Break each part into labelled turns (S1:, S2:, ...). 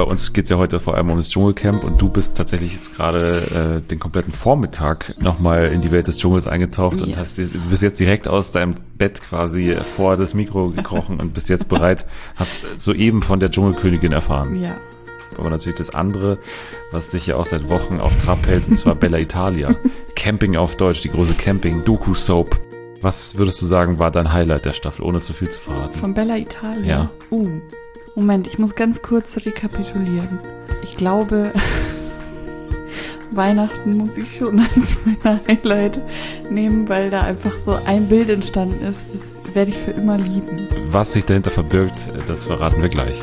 S1: bei uns geht es ja heute vor allem um das Dschungelcamp und du bist tatsächlich jetzt gerade den kompletten Vormittag nochmal in die Welt des Dschungels eingetaucht und bist jetzt direkt aus deinem Bett quasi vor das Mikro gekrochen und bist jetzt bereit, hast soeben von der Dschungelkönigin erfahren.
S2: Ja.
S1: Aber natürlich das andere, was dich ja auch seit Wochen auf Trab hält, und zwar Bella Italia. Camping auf Deutsch, die große Camping-Doku-Soap. Was würdest du sagen, war dein Highlight der Staffel, ohne zu viel zu verraten?
S2: Von Bella Italia?
S1: Ja.
S2: Moment, ich muss ganz kurz rekapitulieren. Ich glaube, Weihnachten muss ich schon als mein Highlight nehmen, weil da einfach so ein Bild entstanden ist, das werde ich für immer lieben.
S1: Was sich dahinter verbirgt, das verraten wir gleich.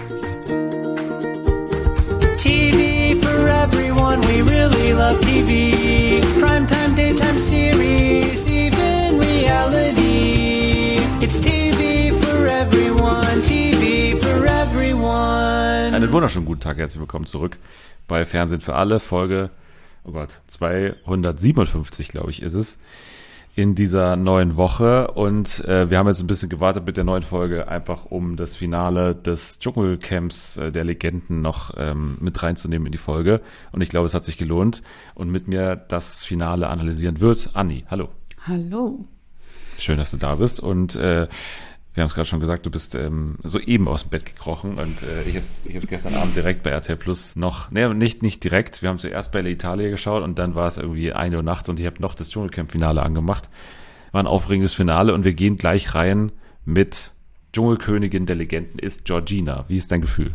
S3: TV for everyone, we really love TV. Primetime, daytime series, even reality. It's TV for everyone, TV for everyone.
S1: Einen wunderschönen guten Tag, herzlich willkommen zurück bei Fernsehen für alle, Folge, 257, glaube ich, ist es, in dieser neuen Woche. Und wir haben jetzt ein bisschen gewartet mit der neuen Folge, einfach um das Finale des Dschungelcamps der Legenden noch mit reinzunehmen in die Folge. Und ich glaube, es hat sich gelohnt. Und mit mir das Finale analysieren wird Anni. Hallo.
S2: Hallo.
S1: Schön, dass du da bist. Und wir haben es gerade schon gesagt, du bist soeben aus dem Bett gekrochen und ich hab's gestern Abend direkt bei RTL Plus noch, nicht direkt, wir haben zuerst Bella Italia geschaut und dann war es irgendwie 1 Uhr nachts und ich habe noch das Dschungelcamp-Finale angemacht. War ein aufregendes Finale und wir gehen gleich rein mit Dschungelkönigin der Legenden ist Georgina. Wie ist dein Gefühl?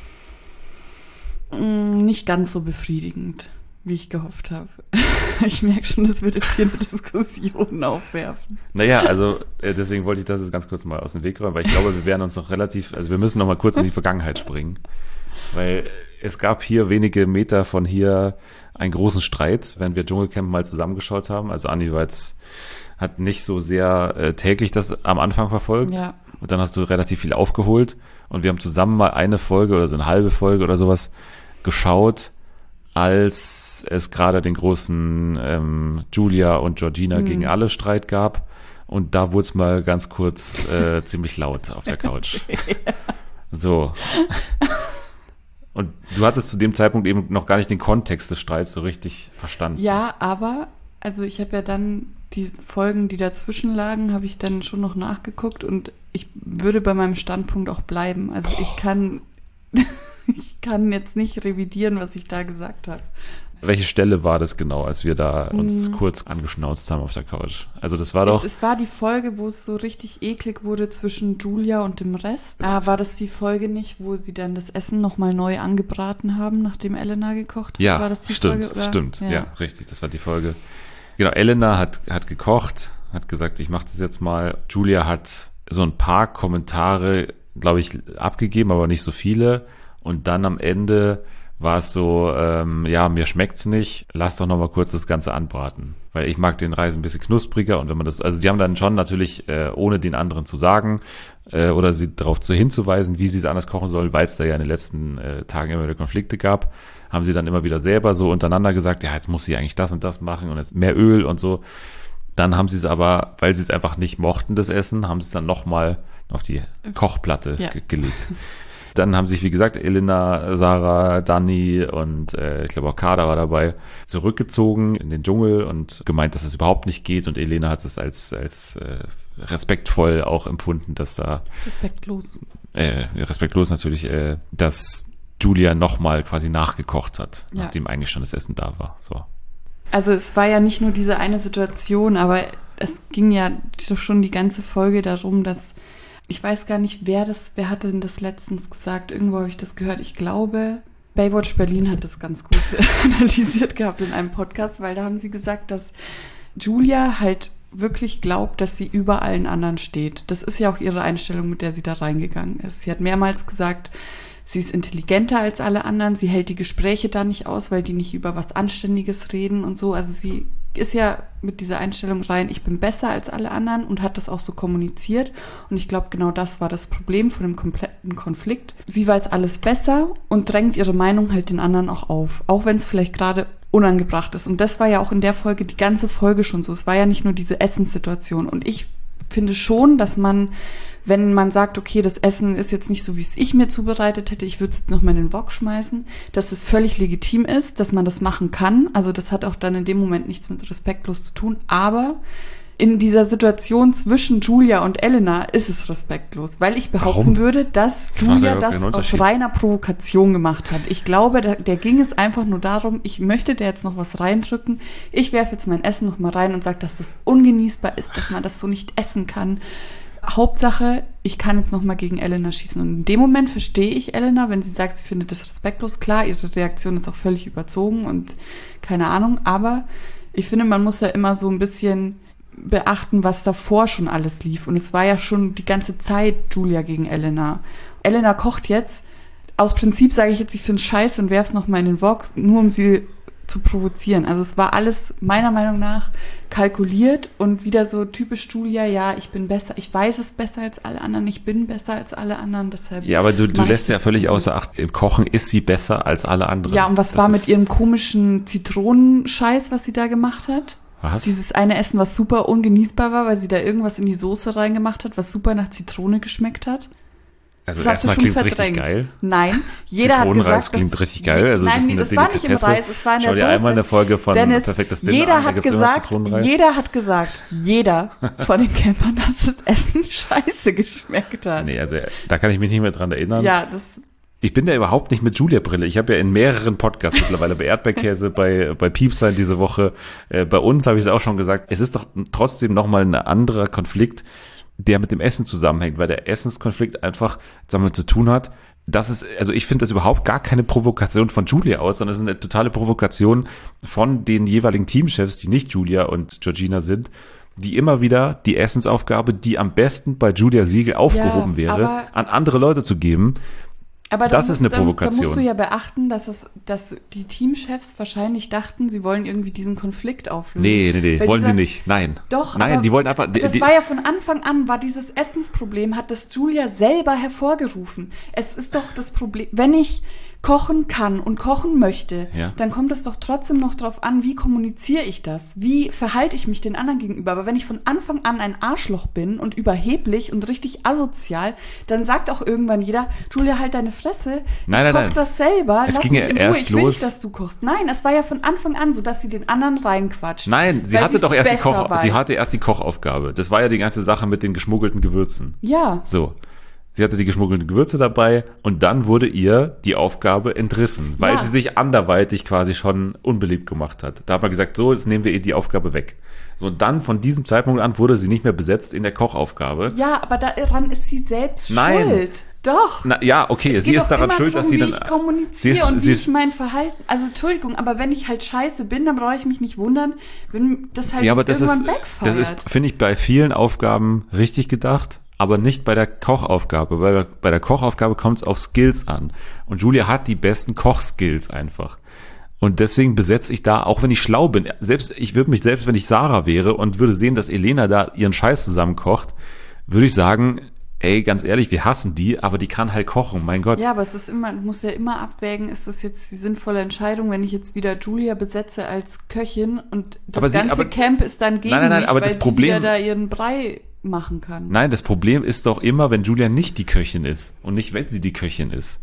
S2: Nicht ganz so befriedigend, wie ich gehofft habe. Ich merke schon, das wird jetzt hier eine Diskussion aufwerfen.
S1: Naja, also deswegen wollte ich das jetzt ganz kurz mal aus dem Weg räumen, weil ich glaube, wir werden uns noch wir müssen noch mal kurz in die Vergangenheit springen, weil es gab hier wenige Meter von hier einen großen Streit, wenn wir Dschungelcamp mal zusammengeschaut haben. Also Anni hat nicht so sehr täglich das am Anfang verfolgt.
S2: Ja.
S1: Und dann hast du relativ viel aufgeholt und wir haben zusammen mal eine Folge oder so eine halbe Folge oder sowas geschaut, als es gerade den großen Julia und Georgina gegen alle Streit gab. Und da wurde es mal ganz kurz ziemlich laut auf der Couch. Ja. So. Und du hattest zu dem Zeitpunkt eben noch gar nicht den Kontext des Streits so richtig verstanden.
S2: Ja, aber, also ich habe ja dann die Folgen, die dazwischen lagen, habe ich dann schon noch nachgeguckt und ich würde bei meinem Standpunkt auch bleiben. Also ich kann jetzt nicht revidieren, was ich da gesagt habe.
S1: Welche Stelle war das genau, als wir da uns kurz angeschnauzt haben auf der Couch? Also das war doch...
S2: Es war die Folge, wo es so richtig eklig wurde zwischen Julia und dem Rest. War das die Folge nicht, wo sie dann das Essen nochmal neu angebraten haben, nachdem Elena gekocht hat?
S1: Ja,
S2: war das die
S1: stimmt,
S2: Folge, oder?
S1: Stimmt. Ja, richtig, das war die Folge. Genau, Elena hat gekocht, hat gesagt, ich mache das jetzt mal. Julia hat so ein paar Kommentare, glaube ich, abgegeben, aber nicht so viele. Und dann am Ende war es so, mir schmeckt's nicht, lass doch noch mal kurz das Ganze anbraten. Weil ich mag den Reis ein bisschen knuspriger und wenn man das, also die haben dann schon natürlich, ohne den anderen zu sagen oder sie darauf hinzuweisen, wie sie es anders kochen sollen, weil es da ja in den letzten Tagen immer wieder Konflikte gab, haben sie dann immer wieder selber so untereinander gesagt, ja, jetzt muss sie eigentlich das und das machen und jetzt mehr Öl und so. Dann haben sie es aber, weil sie es einfach nicht mochten, das Essen, haben sie es dann noch mal auf die Kochplatte gelegt. Dann haben sich, wie gesagt, Elena, Sarah, Dani und ich glaube auch Kader war dabei, zurückgezogen in den Dschungel und gemeint, dass es überhaupt nicht geht. Und Elena hat es als respektvoll auch empfunden, dass da... Respektlos natürlich, dass Julia nochmal quasi nachgekocht hat, nachdem eigentlich schon das Essen da war. So.
S2: Also es war ja nicht nur diese eine Situation, aber es ging ja doch schon die ganze Folge darum, dass ich weiß gar nicht, wer hatte denn das letztens gesagt? Irgendwo habe ich das gehört. Ich glaube, Baywatch Berlin hat das ganz gut analysiert gehabt in einem Podcast, weil da haben sie gesagt, dass Julia halt wirklich glaubt, dass sie über allen anderen steht. Das ist ja auch ihre Einstellung, mit der sie da reingegangen ist. Sie hat mehrmals gesagt, sie ist intelligenter als alle anderen, sie hält die Gespräche da nicht aus, weil die nicht über was Anständiges reden und so. Also sie ist ja mit dieser Einstellung rein, ich bin besser als alle anderen und hat das auch so kommuniziert. Und ich glaube, genau das war das Problem von dem kompletten Konflikt. Sie weiß alles besser und drängt ihre Meinung halt den anderen auch auf, auch wenn es vielleicht gerade unangebracht ist. Und das war ja auch in der Folge, die ganze Folge schon so. Es war ja nicht nur diese Essenssituation. Und ich finde schon, dass man, wenn man sagt, okay, das Essen ist jetzt nicht so, wie es ich mir zubereitet hätte, ich würde es jetzt noch mal in den Wok schmeißen, dass es völlig legitim ist, dass man das machen kann. Also das hat auch dann in dem Moment nichts mit respektlos zu tun. Aber in dieser Situation zwischen Julia und Elena ist es respektlos, weil ich behaupten würde, dass Julia das aus reiner Provokation gemacht hat. Ich glaube, der ging es einfach nur darum, ich möchte da jetzt noch was reindrücken. Ich werfe jetzt mein Essen noch mal rein und sage, dass das ungenießbar ist, dass man das so nicht essen kann. Hauptsache, ich kann jetzt noch mal gegen Elena schießen. Und in dem Moment verstehe ich Elena, wenn sie sagt, sie findet das respektlos. Klar, ihre Reaktion ist auch völlig überzogen und keine Ahnung. Aber ich finde, man muss ja immer so ein bisschen beachten, was davor schon alles lief. Und es war ja schon die ganze Zeit Julia gegen Elena. Elena kocht jetzt. Aus Prinzip sage ich jetzt, ich finde es scheiße und werfe es noch mal in den Wok, nur um sie zu provozieren. Also es war alles meiner Meinung nach kalkuliert und wieder so typisch Julia, ja, ich bin besser, ich weiß es besser als alle anderen, ich bin besser als alle anderen, deshalb.
S1: Ja, aber du lässt ja völlig außer Acht, im Kochen ist sie besser als alle anderen.
S2: Ja, und was war mit ihrem komischen Zitronenscheiß, was sie da gemacht hat?
S1: Was?
S2: Dieses eine Essen, was super ungenießbar war, weil sie da irgendwas in die Soße reingemacht hat, was super nach Zitrone geschmeckt hat.
S1: Also erstmal klingt es richtig geil.
S2: Nein, jeder hat gesagt,
S1: Zitronenreis klingt richtig geil. Also
S2: nein, das war nicht im Reis, es war in der Soße.
S1: Schau dir einmal eine Folge von
S2: Dennis,
S1: Perfektes Dinner
S2: jeder
S1: an,
S2: hat gesagt, jeder von den Campern, dass das Essen scheiße geschmeckt hat.
S1: Nee, also da kann ich mich nicht mehr dran erinnern.
S2: Ja,
S1: ich bin da überhaupt nicht mit Julia-Brille. Ich habe ja in mehreren Podcasts mittlerweile bei Erdbeerkäse, bei Piepsein diese Woche, bei uns habe ich es auch schon gesagt, es ist doch trotzdem nochmal ein anderer Konflikt, der mit dem Essen zusammenhängt, weil der Essenskonflikt einfach damit zu tun hat, dass es, also ich finde das überhaupt gar keine Provokation von Julia aus, sondern es ist eine totale Provokation von den jeweiligen Teamchefs, die nicht Julia und Georgina sind, die immer wieder die Essensaufgabe, die am besten bei Julia Siegel aufgehoben wäre, an andere Leute zu geben.
S2: Aber
S1: das ist eine Provokation.
S2: Da musst du ja beachten, dass die Teamchefs wahrscheinlich dachten, sie wollen irgendwie diesen Konflikt auflösen.
S1: Nee, wollen sie nicht. Nein.
S2: Doch.
S1: Nein, die wollen einfach.
S2: Das war ja von Anfang an, war dieses Essensproblem, hat das Julia selber hervorgerufen. Es ist doch das Problem, wenn ich kochen kann und kochen möchte, dann kommt es doch trotzdem noch drauf an, wie kommuniziere ich das? Wie verhalte ich mich den anderen gegenüber? Aber wenn ich von Anfang an ein Arschloch bin und überheblich und richtig asozial, dann sagt auch irgendwann jeder, Julia, halt deine Fresse, ich koche das selber, lass mich in Ruhe, ich will nicht, dass du kochst. Nein, es war ja von Anfang an so, dass sie den anderen reinquatscht.
S1: Nein, sie hatte doch erst sie hatte erst die Kochaufgabe. Das war ja die ganze Sache mit den geschmuggelten Gewürzen.
S2: Ja.
S1: So. Sie hatte die geschmuggelten Gewürze dabei und dann wurde ihr die Aufgabe entrissen, weil sie sich anderweitig quasi schon unbeliebt gemacht hat. Da hat man gesagt, so, jetzt nehmen wir ihr die Aufgabe weg. So, und dann von diesem Zeitpunkt an wurde sie nicht mehr besetzt in der Kochaufgabe.
S2: Ja, aber daran ist sie selbst schuld. Doch.
S1: Ja, okay, sie ist daran schuld, dass sie dann...
S2: wie ich kommuniziere und wie ich mein Verhalten... Also, Entschuldigung, aber wenn ich halt scheiße bin, dann brauche ich mich nicht wundern, wenn das halt irgendwann wegfällt.
S1: Das ist, finde ich, bei vielen Aufgaben richtig gedacht, aber nicht bei der Kochaufgabe, weil bei der Kochaufgabe kommt es auf Skills an. Und Julia hat die besten Kochskills einfach. Und deswegen besetze ich da, auch wenn ich schlau bin, ich würde mich selbst, wenn ich Sarah wäre und würde sehen, dass Elena da ihren Scheiß zusammenkocht, würde ich sagen, ey, ganz ehrlich, wir hassen die, aber die kann halt kochen, mein Gott.
S2: Ja, aber es ist immer, du musst ja immer abwägen, ist das jetzt die sinnvolle Entscheidung, wenn ich jetzt wieder Julia besetze als Köchin und das ganze Camp ist dann gegen mich,
S1: aber
S2: weil
S1: das Problem,
S2: sie wieder da ihren Brei machen kann.
S1: Nein, das Problem ist doch immer, wenn Julia nicht die Köchin ist und nicht, wenn sie die Köchin ist.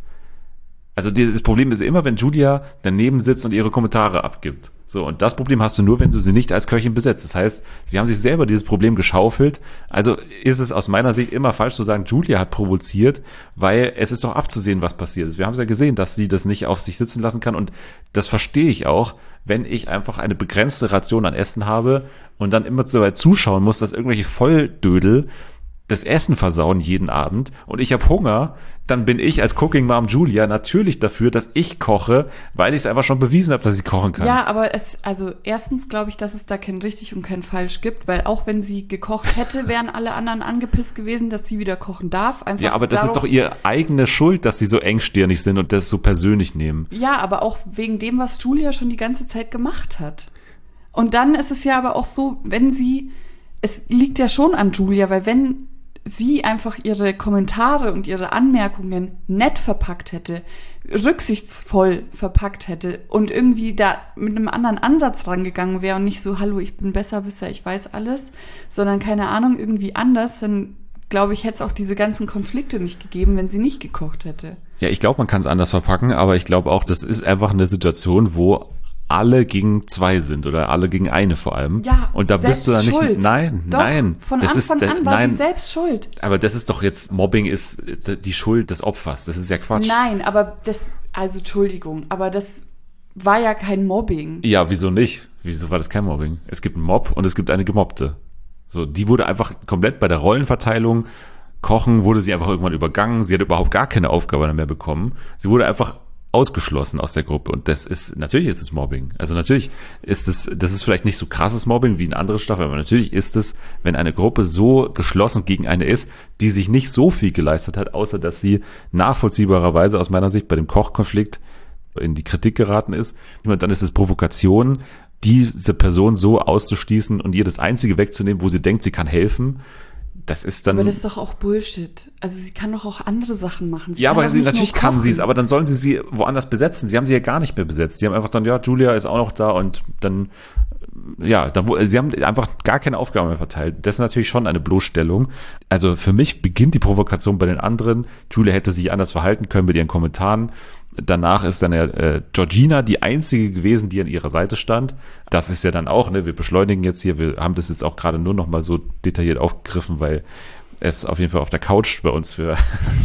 S1: Also das Problem ist immer, wenn Julia daneben sitzt und ihre Kommentare abgibt. So, und das Problem hast du nur, wenn du sie nicht als Köchin besetzt. Das heißt, sie haben sich selber dieses Problem geschaufelt. Also ist es aus meiner Sicht immer falsch zu sagen, Julia hat provoziert, weil es ist doch abzusehen, was passiert ist. Wir haben es ja gesehen, dass sie das nicht auf sich sitzen lassen kann und das verstehe ich auch, wenn ich einfach eine begrenzte Ration an Essen habe und dann immer so weit zuschauen muss, dass irgendwelche Volldödel das Essen versauen jeden Abend und ich habe Hunger, dann bin ich als Cooking Mom Julia natürlich dafür, dass ich koche, weil ich es einfach schon bewiesen habe, dass ich kochen kann.
S2: Ja, aber erstens glaube ich, dass es da kein richtig und kein falsch gibt, weil auch wenn sie gekocht hätte, wären alle anderen angepisst gewesen, dass sie wieder kochen darf. Einfach
S1: ja, aber das ist doch ihre eigene Schuld, dass sie so engstirnig sind und das so persönlich nehmen.
S2: Ja, aber auch wegen dem, was Julia schon die ganze Zeit gemacht hat. Und dann ist es ja aber auch so, es liegt ja schon an Julia, weil wenn sie einfach ihre Kommentare und ihre Anmerkungen nett verpackt hätte, rücksichtsvoll verpackt hätte und irgendwie da mit einem anderen Ansatz rangegangen wäre und nicht so, hallo, ich bin Besserwisser, ich weiß alles, sondern keine Ahnung, irgendwie anders, dann glaube ich, hätte es auch diese ganzen Konflikte nicht gegeben, wenn sie nicht gekocht hätte.
S1: Ja, ich glaube, man kann es anders verpacken, aber ich glaube auch, das ist einfach eine Situation, wo alle gegen 2 sind oder alle gegen eine vor allem.
S2: Ja,
S1: und da bist du dann nicht.
S2: schuld.
S1: Nein,
S2: Doch,
S1: nein.
S2: Von
S1: das
S2: Anfang an war
S1: nein,
S2: sie selbst schuld.
S1: aber das ist doch jetzt, Mobbing ist die Schuld des Opfers. Das ist ja Quatsch.
S2: Nein, aber also Entschuldigung, aber das war ja kein Mobbing.
S1: Ja, wieso nicht? Wieso war das kein Mobbing? Es gibt einen Mob und es gibt eine Gemobbte. So, die wurde einfach komplett bei der Rollenverteilung, Kochen, wurde sie einfach irgendwann übergangen. Sie hat überhaupt gar keine Aufgabe mehr bekommen. Sie wurde einfach ausgeschlossen aus der Gruppe. Und natürlich ist es Mobbing. Also natürlich das ist vielleicht nicht so krasses Mobbing wie in anderen Staffeln, aber natürlich ist es, wenn eine Gruppe so geschlossen gegen eine ist, die sich nicht so viel geleistet hat, außer dass sie nachvollziehbarerweise aus meiner Sicht bei dem Kochkonflikt in die Kritik geraten ist. Und dann ist es Provokation, diese Person so auszuschließen und ihr das Einzige wegzunehmen, wo sie denkt, sie kann helfen. Das ist dann.
S2: Aber das ist doch auch Bullshit. Also sie kann doch auch andere Sachen machen.
S1: Ja, aber natürlich kann sie es, aber dann sollen sie woanders besetzen. Sie haben sie ja gar nicht mehr besetzt. Sie haben einfach dann, ja, Julia ist auch noch da und dann, ja, sie haben einfach gar keine Aufgabe mehr verteilt. Das ist natürlich schon eine Bloßstellung. Also für mich beginnt die Provokation bei den anderen. Julia hätte sich anders verhalten können mit ihren Kommentaren. Danach ist dann ja Georgina die einzige gewesen, die an ihrer Seite stand. Das ist ja dann auch, ne, wir beschleunigen jetzt hier, wir haben das jetzt auch gerade nur noch mal so detailliert aufgegriffen, weil es auf jeden Fall auf der Couch bei uns für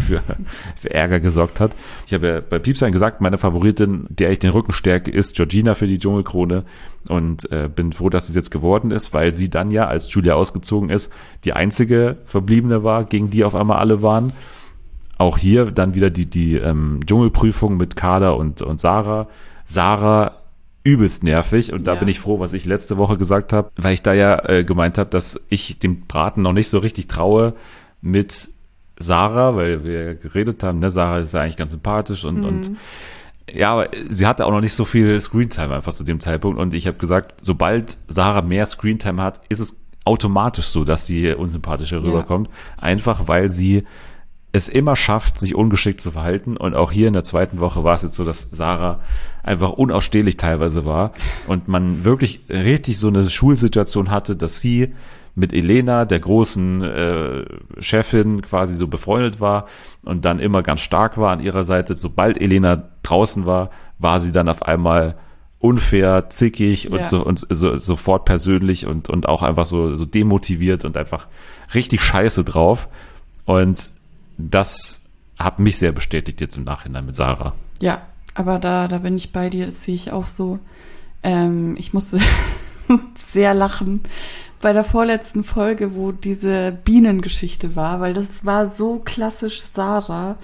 S1: Ärger gesorgt hat. Ich habe ja bei Piepsein gesagt, meine Favoritin, der ich den Rücken stärke, ist Georgina für die Dschungelkrone und bin froh, dass es jetzt geworden ist, weil sie dann ja, als Julia ausgezogen ist, die einzige Verbliebene war, gegen die auf einmal alle waren. Auch hier dann wieder die Dschungelprüfung mit Kader und Sarah. Sarah übelst nervig und da bin ich froh, was ich letzte Woche gesagt habe, weil ich da ja gemeint habe, dass ich dem Braten noch nicht so richtig traue mit Sarah, weil wir ja geredet haben, ne, Sarah ist ja eigentlich ganz sympathisch und ja, aber sie hatte auch noch nicht so viel Screentime einfach zu dem Zeitpunkt und ich habe gesagt, sobald Sarah mehr Screentime hat, ist es automatisch so, dass sie unsympathischer rüberkommt, einfach weil sie es immer schafft, sich ungeschickt zu verhalten. Und auch hier in der zweiten Woche war es jetzt so, dass Sarah einfach unausstehlich teilweise war und man wirklich richtig so eine Schulsituation hatte, dass sie mit Elena, der großen Chefin, quasi so befreundet war und dann immer ganz stark war an ihrer Seite. Sobald Elena draußen war, war sie dann auf einmal unfair, zickig und sofort persönlich und auch einfach so demotiviert und einfach richtig scheiße drauf. Und das hat mich sehr bestätigt jetzt im Nachhinein mit Sarah.
S2: Ja, aber da bin ich bei dir, das sehe ich auch so. Ich musste sehr lachen bei der vorletzten Folge, wo diese Bienengeschichte war, weil das war so klassisch Sarah.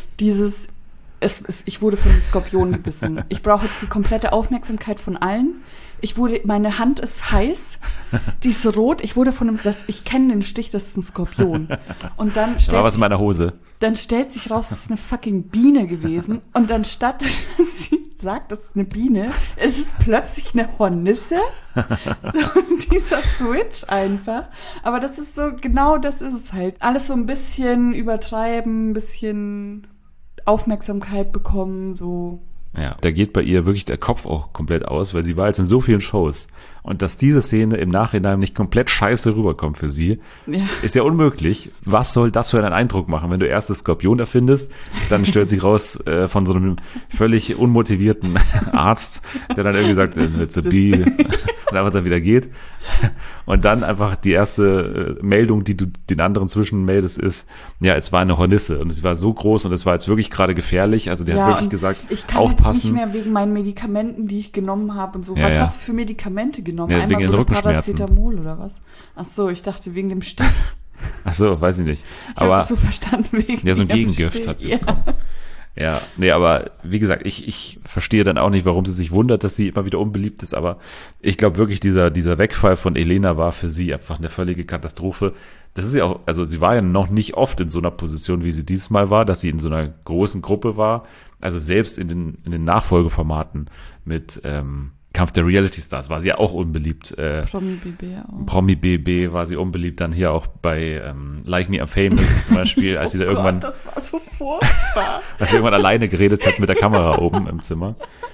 S2: Ich wurde von einem Skorpion gebissen. Ich brauche jetzt die komplette Aufmerksamkeit von allen. Meine Hand ist heiß, die ist rot, ich kenne den Stich, das ist ein Skorpion. Und dann
S1: da war was in meiner Hose.
S2: Dann stellt sich raus, das ist eine fucking Biene gewesen. Und dann statt, dass sie sagt, das ist eine Biene, ist es plötzlich eine Hornisse. So dieser Switch einfach. Aber das ist so, genau das ist es halt. Alles so ein bisschen übertreiben, ein bisschen Aufmerksamkeit bekommen, so.
S1: Ja, da geht bei ihr wirklich der Kopf auch komplett aus, weil sie war jetzt in so vielen Shows. Und dass diese Szene im Nachhinein nicht komplett scheiße rüberkommt für sie, ist ja unmöglich. Was soll das für einen Eindruck machen? Wenn du erst das Skorpion erfindest, dann stellt sich raus von so einem völlig unmotivierten Arzt, der dann irgendwie sagt, it's a bee, und einfach dann wieder geht. Und dann einfach die erste Meldung, die du den anderen zwischenmeldest, ist, ja, es war eine Hornisse und es war so groß und es war jetzt wirklich gerade gefährlich. Also der hat wirklich gesagt, aufpassen.
S2: Nicht mehr wegen meinen Medikamenten, die ich genommen habe und so.
S1: Ja,
S2: was hast du für Medikamente genommen?
S1: Ja,
S2: einmal
S1: wegen
S2: so
S1: den Rückenschmerzen.
S2: Paracetamol oder was? Ach so, ich dachte wegen dem Stich.
S1: Ach so, weiß ich nicht.
S2: Ich habe das so verstanden wegen
S1: ja, so ein Gegengift hat sie bekommen. Ja, nee, aber wie gesagt, ich verstehe dann auch nicht, warum sie sich wundert, dass sie immer wieder unbeliebt ist, aber ich glaube wirklich, dieser Wegfall von Elena war für sie einfach eine völlige Katastrophe. Das ist ja auch, also sie war ja noch nicht oft in so einer Position, wie sie dieses Mal war, dass sie in so einer großen Gruppe war, also selbst in den Nachfolgeformaten mit Kampf der Reality Stars war sie ja auch unbeliebt.
S2: Promi BB auch.
S1: Promi BB war sie unbeliebt, dann hier auch bei Like Me I'm Famous zum Beispiel, als sie da irgendwann,
S2: das war so furchtbar.
S1: als sie irgendwann alleine geredet hat mit der Kamera oben im Zimmer.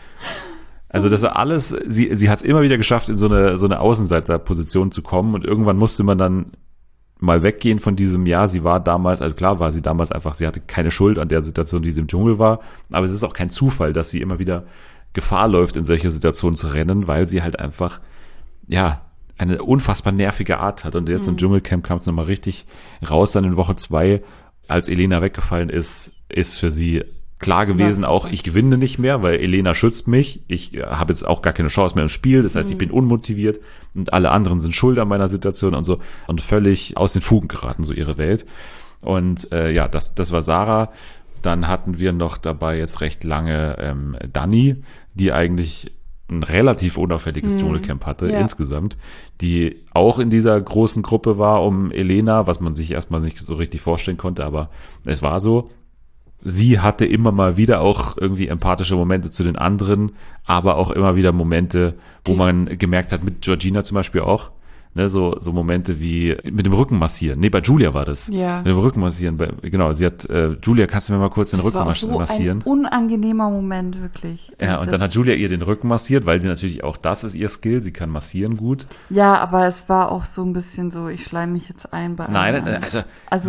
S1: Also das war alles, sie hat es immer wieder geschafft, in so eine Außenseiterposition zu kommen und irgendwann musste man dann mal weggehen von diesem, ja, sie war damals, also klar war sie damals einfach, sie hatte keine Schuld an der Situation, die sie im Dschungel war, aber es ist auch kein Zufall, dass sie immer wieder Gefahr läuft, in solche Situationen zu rennen, weil sie halt einfach, ja, eine unfassbar nervige Art hat. Und jetzt im Dschungelcamp kam es nochmal richtig raus, dann in Woche 2, als Elena weggefallen ist für sie klar gewesen, auch ich gewinne nicht mehr, weil Elena schützt mich. Ich habe jetzt auch gar keine Chance mehr im Spiel. Das heißt, ich bin unmotiviert und alle anderen sind schuld an meiner Situation und so und völlig aus den Fugen geraten, so ihre Welt. Und ja, das war Sarah. Dann hatten wir noch dabei jetzt recht lange Dani, die eigentlich ein relativ unauffälliges Dschungelcamp hatte insgesamt, die auch in dieser großen Gruppe war um Elena, was man sich erstmal nicht so richtig vorstellen konnte, aber es war so. Sie hatte immer mal wieder auch irgendwie empathische Momente zu den anderen, aber auch immer wieder Momente, wo man gemerkt hat, mit Georgina zum Beispiel auch, ne, so Momente wie mit dem Rücken massieren. Nee, bei Julia war das.
S2: Ja.
S1: Mit dem Rücken massieren. Genau, sie hat, Julia, kannst du mir mal kurz den Rücken massieren?
S2: Ein unangenehmer Moment, wirklich.
S1: Ja, und dann hat Julia ihr den Rücken massiert, weil sie natürlich auch, das ist ihr Skill, sie kann massieren gut.
S2: Ja, aber es war auch so ein bisschen so, ich schleime mich jetzt ein bei
S1: Nein, also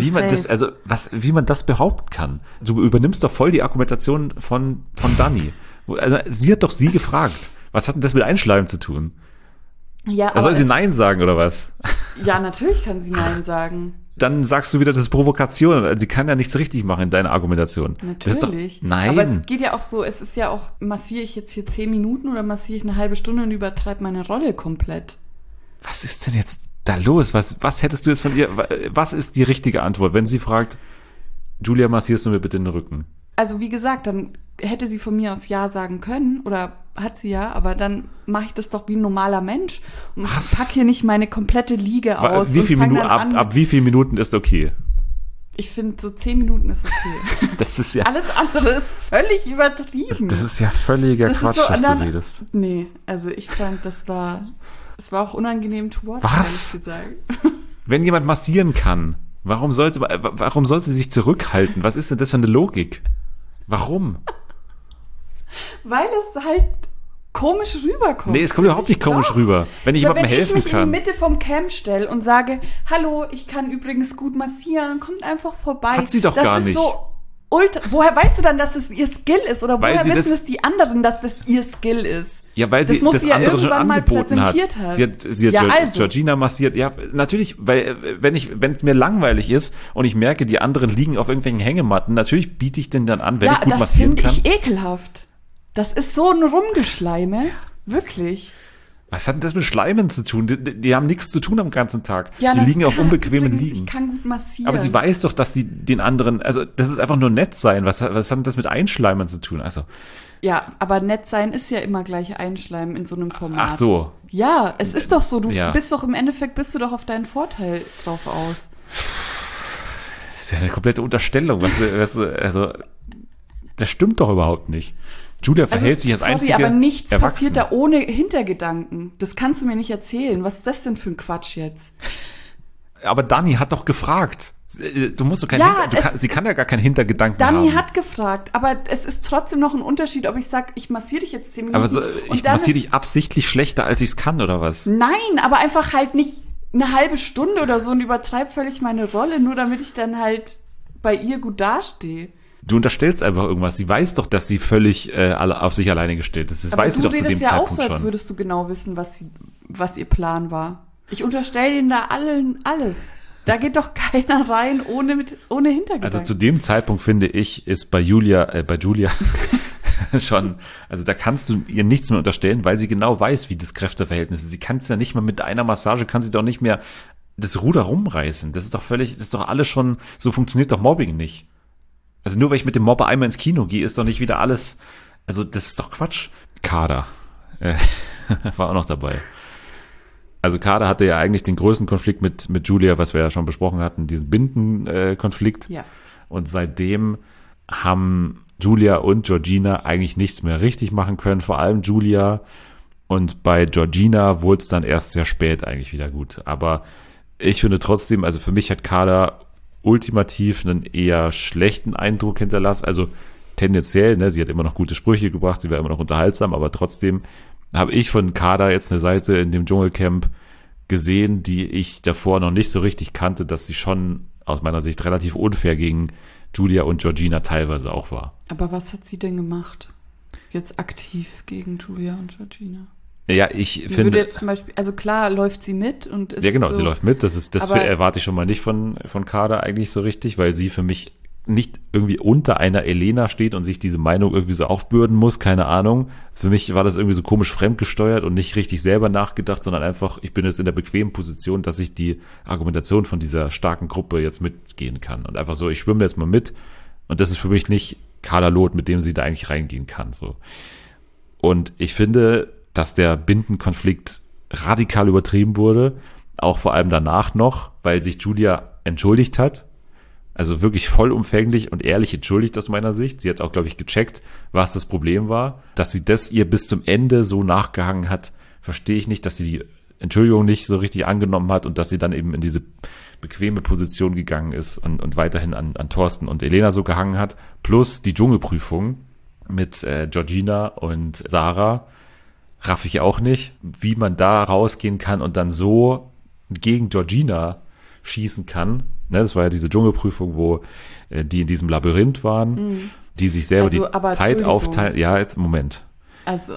S1: wie man das behaupten kann. Du übernimmst doch voll die Argumentation von Dani. Also sie hat doch sie gefragt. Was hat denn das mit Einschleimen zu tun?
S2: Ja,
S1: soll sie Nein sagen, oder was?
S2: Ja, natürlich kann sie Nein sagen.
S1: Dann sagst du wieder, das ist Provokation. Sie kann ja nichts richtig machen in deiner Argumentation.
S2: Natürlich.
S1: Nein.
S2: Aber es geht ja auch so, es ist ja auch, massiere ich jetzt hier 10 Minuten oder massiere ich eine halbe Stunde und übertreibe meine Rolle komplett?
S1: Was ist denn jetzt da los? Was hättest du jetzt von ihr, was ist die richtige Antwort, wenn sie fragt, Julia, massierst du mir bitte den Rücken?
S2: Also wie gesagt, dann hätte sie von mir aus Ja sagen können oder hat sie ja, aber dann mache ich das doch wie ein normaler Mensch und pack hier nicht meine komplette Liege aus.
S1: Wie viel Minuten, ab wie vielen Minuten ist okay?
S2: Ich finde, so 10 Minuten ist okay.
S1: Das ist ja...
S2: Alles andere ist völlig übertrieben.
S1: Das ist ja völliger Quatsch, so, was du redest.
S2: Nee, also ich fand, es war auch unangenehm to watch,
S1: was?
S2: ehrlich gesagt.
S1: Wenn jemand massieren kann, warum sollte sie sich zurückhalten? Was ist denn das für eine Logik? Warum?
S2: Weil es halt komisch rüberkommt.
S1: Nee, es kommt überhaupt nicht komisch rüber. Wenn ich jemandem helfen kann. Wenn ich mich in
S2: die Mitte vom Camp stelle und sage, hallo, ich kann übrigens gut massieren, kommt einfach vorbei.
S1: Hat sie doch gar nicht.
S2: So ultra. Woher weißt du dann, dass es ihr Skill ist? Oder woher wissen es die anderen, dass es ihr Skill ist?
S1: Ja, weil sie das andere schon angeboten hat. Sie hat Georgina massiert. Ja, natürlich, weil wenn es mir langweilig ist und ich merke, die anderen liegen auf irgendwelchen Hängematten, natürlich biete ich den dann an, wenn ich gut massieren kann.
S2: Ja, das finde ich ekelhaft. Das ist so ein Rumgeschleime. Wirklich.
S1: Was hat denn das mit Schleimen zu tun? Die haben nichts zu tun am ganzen Tag. Ja, die liegen auf unbequemen Liegen.
S2: Ich kann gut massieren.
S1: Aber sie weiß doch, dass sie den anderen, also das ist einfach nur nett sein. Was hat denn das mit Einschleimen zu tun? Also
S2: ja, aber nett sein ist ja immer gleich Einschleimen in so einem Format.
S1: Ach so.
S2: Ja, es ist doch so. Du bist doch im Endeffekt, bist du doch auf deinen Vorteil drauf aus.
S1: Das ist ja eine komplette Unterstellung. Also das stimmt doch überhaupt nicht. Julia verhält sich als einzige
S2: aber nichts
S1: erwachsen.
S2: Passiert da ohne Hintergedanken. Das kannst du mir nicht erzählen. Was ist das denn für ein Quatsch jetzt?
S1: Aber Dani hat doch gefragt. Du musst doch sie kann ja gar keinen Hintergedanken haben.
S2: Dani hat gefragt, aber es ist trotzdem noch ein Unterschied, ob ich sage, ich massiere dich jetzt 10 Minuten.
S1: Aber ich massiere dich absichtlich schlechter, als ich es kann, oder was?
S2: Nein, aber einfach halt nicht eine halbe Stunde oder so und übertreibe völlig meine Rolle, nur damit ich dann halt bei ihr gut dastehe.
S1: Du unterstellst einfach irgendwas. Sie weiß doch, dass sie völlig auf sich alleine gestellt ist. Das weiß sie doch zu dem Zeitpunkt schon. Aber du redest ja auch so, als würdest
S2: du genau wissen, was ihr Plan war. Ich unterstelle ihnen da allen alles. Da geht doch keiner rein ohne Hintergedanken.
S1: Also zu dem Zeitpunkt, finde ich, ist bei Julia schon, also da kannst du ihr nichts mehr unterstellen, weil sie genau weiß, wie das Kräfteverhältnis ist. Sie kann es ja nicht mal mit einer Massage, kann sie doch nicht mehr das Ruder rumreißen. Das ist doch alles schon, so funktioniert doch Mobbing nicht. Also nur weil ich mit dem Mobber einmal ins Kino gehe, ist doch nicht wieder alles, also das ist doch Quatsch. Kader war auch noch dabei. Also Kader hatte ja eigentlich den größten Konflikt mit Julia, was wir ja schon besprochen hatten, diesen Bindenkonflikt.
S2: Ja.
S1: Und seitdem haben Julia und Georgina eigentlich nichts mehr richtig machen können. Vor allem Julia Und bei Georgina wurde es dann erst sehr spät eigentlich wieder gut. Aber ich finde trotzdem, also für mich hat Carla ultimativ einen eher schlechten Eindruck hinterlassen. Also tendenziell, ne, sie hat immer noch gute Sprüche gebracht, sie war immer noch unterhaltsam, aber trotzdem habe ich von Carla jetzt eine Seite in dem Dschungelcamp gesehen, die ich davor noch nicht so richtig kannte, dass sie schon aus meiner Sicht relativ unfair gegen Julia und Georgina teilweise auch war.
S2: Aber was hat sie denn gemacht? Jetzt aktiv gegen Julia und Georgina?
S1: Ja, ich
S2: Sie
S1: finde.
S2: würde jetzt zum Beispiel, also klar läuft sie mit und ist
S1: Ja, genau,
S2: so,
S1: sie läuft mit. Das
S2: aber-
S1: erwarte ich schon mal nicht von Kader eigentlich so richtig, weil sie für mich nicht irgendwie unter einer Elena steht und sich diese Meinung irgendwie so aufbürden muss, keine Ahnung. Für mich war das irgendwie so komisch fremdgesteuert und nicht richtig selber nachgedacht, sondern einfach, ich bin jetzt in der bequemen Position, dass ich die Argumentation von dieser starken Gruppe jetzt mitgehen kann. Und einfach so, ich schwimme jetzt mal mit und das ist für mich nicht Carla Loth, mit dem sie da eigentlich reingehen kann. So. Und ich finde, dass der Bindenkonflikt radikal übertrieben wurde, auch vor allem danach noch, weil sich Julia entschuldigt hat, also wirklich vollumfänglich und ehrlich entschuldigt aus meiner Sicht. Sie hat auch, glaube ich, gecheckt, was das Problem war. Dass sie das ihr bis zum Ende so nachgehangen hat, verstehe ich nicht, dass sie die Entschuldigung nicht so richtig angenommen hat und dass sie dann eben in diese bequeme Position gegangen ist und weiterhin an Thorsten und Elena so gehangen hat. Plus die Dschungelprüfung mit Georgina und Sarah. Raff ich auch nicht, wie man da rausgehen kann und dann so gegen Georgina schießen kann. Ne, das war ja diese Dschungelprüfung, wo die in diesem Labyrinth waren, die sich selber
S2: Also,
S1: die
S2: aber
S1: Zeit
S2: Entschuldigung.
S1: aufteilen. Ja, jetzt Moment.
S2: Also,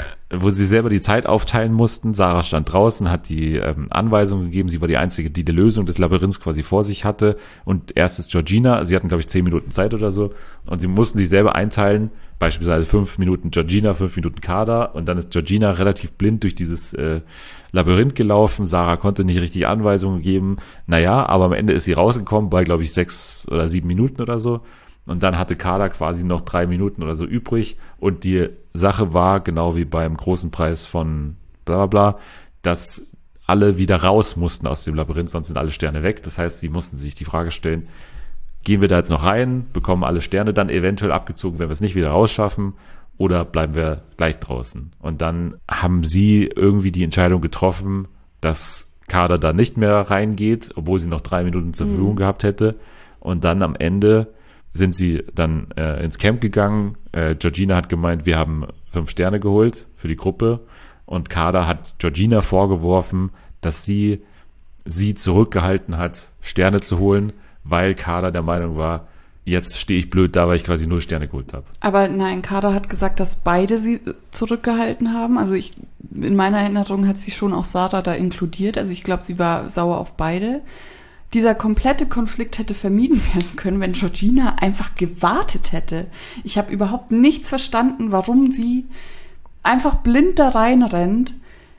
S1: Wo sie selber die Zeit aufteilen mussten. Sarah stand draußen, hat die Anweisung gegeben. Sie war die Einzige, die Lösung des Labyrinths quasi vor sich hatte. Und erst ist Georgina, sie hatten, glaube ich, 10 Minuten Zeit oder so. Und sie mussten sich selber einteilen. Beispielsweise 5 Minuten Georgina, 5 Minuten Kader. Und dann ist Georgina relativ blind durch dieses Labyrinth gelaufen. Sarah konnte nicht richtig Anweisungen geben. Naja, aber am Ende ist sie rausgekommen bei, glaube ich, 6 oder 7 Minuten oder so. Und dann hatte Kader quasi noch 3 Minuten oder so übrig. Und die Sache war, genau wie beim großen Preis von bla bla bla, dass alle wieder raus mussten aus dem Labyrinth, sonst sind alle Sterne weg. Das heißt, sie mussten sich die Frage stellen, gehen wir da jetzt noch rein, bekommen alle Sterne dann eventuell abgezogen, wenn wir es nicht wieder rausschaffen, oder bleiben wir gleich draußen? Und dann haben sie irgendwie die Entscheidung getroffen, dass Kader da nicht mehr reingeht, obwohl sie noch 3 Minuten zur Verfügung gehabt hätte. Und dann am Ende sind sie dann ins Camp gegangen. Georgina hat gemeint, wir haben 5 Sterne geholt für die Gruppe. Und Kader hat Georgina vorgeworfen, dass sie zurückgehalten hat, Sterne zu holen, weil Kader der Meinung war, jetzt stehe ich blöd da, weil ich quasi 0 Sterne geholt habe.
S2: aber nein, Kader hat gesagt, dass beide sie zurückgehalten haben. Also in meiner Erinnerung hat sie schon auch Sarah da inkludiert. Also ich glaube, sie war sauer auf beide. Dieser komplette Konflikt hätte vermieden werden können, wenn Georgina einfach gewartet hätte. Ich habe überhaupt nichts verstanden, warum sie einfach blind da reinrennt,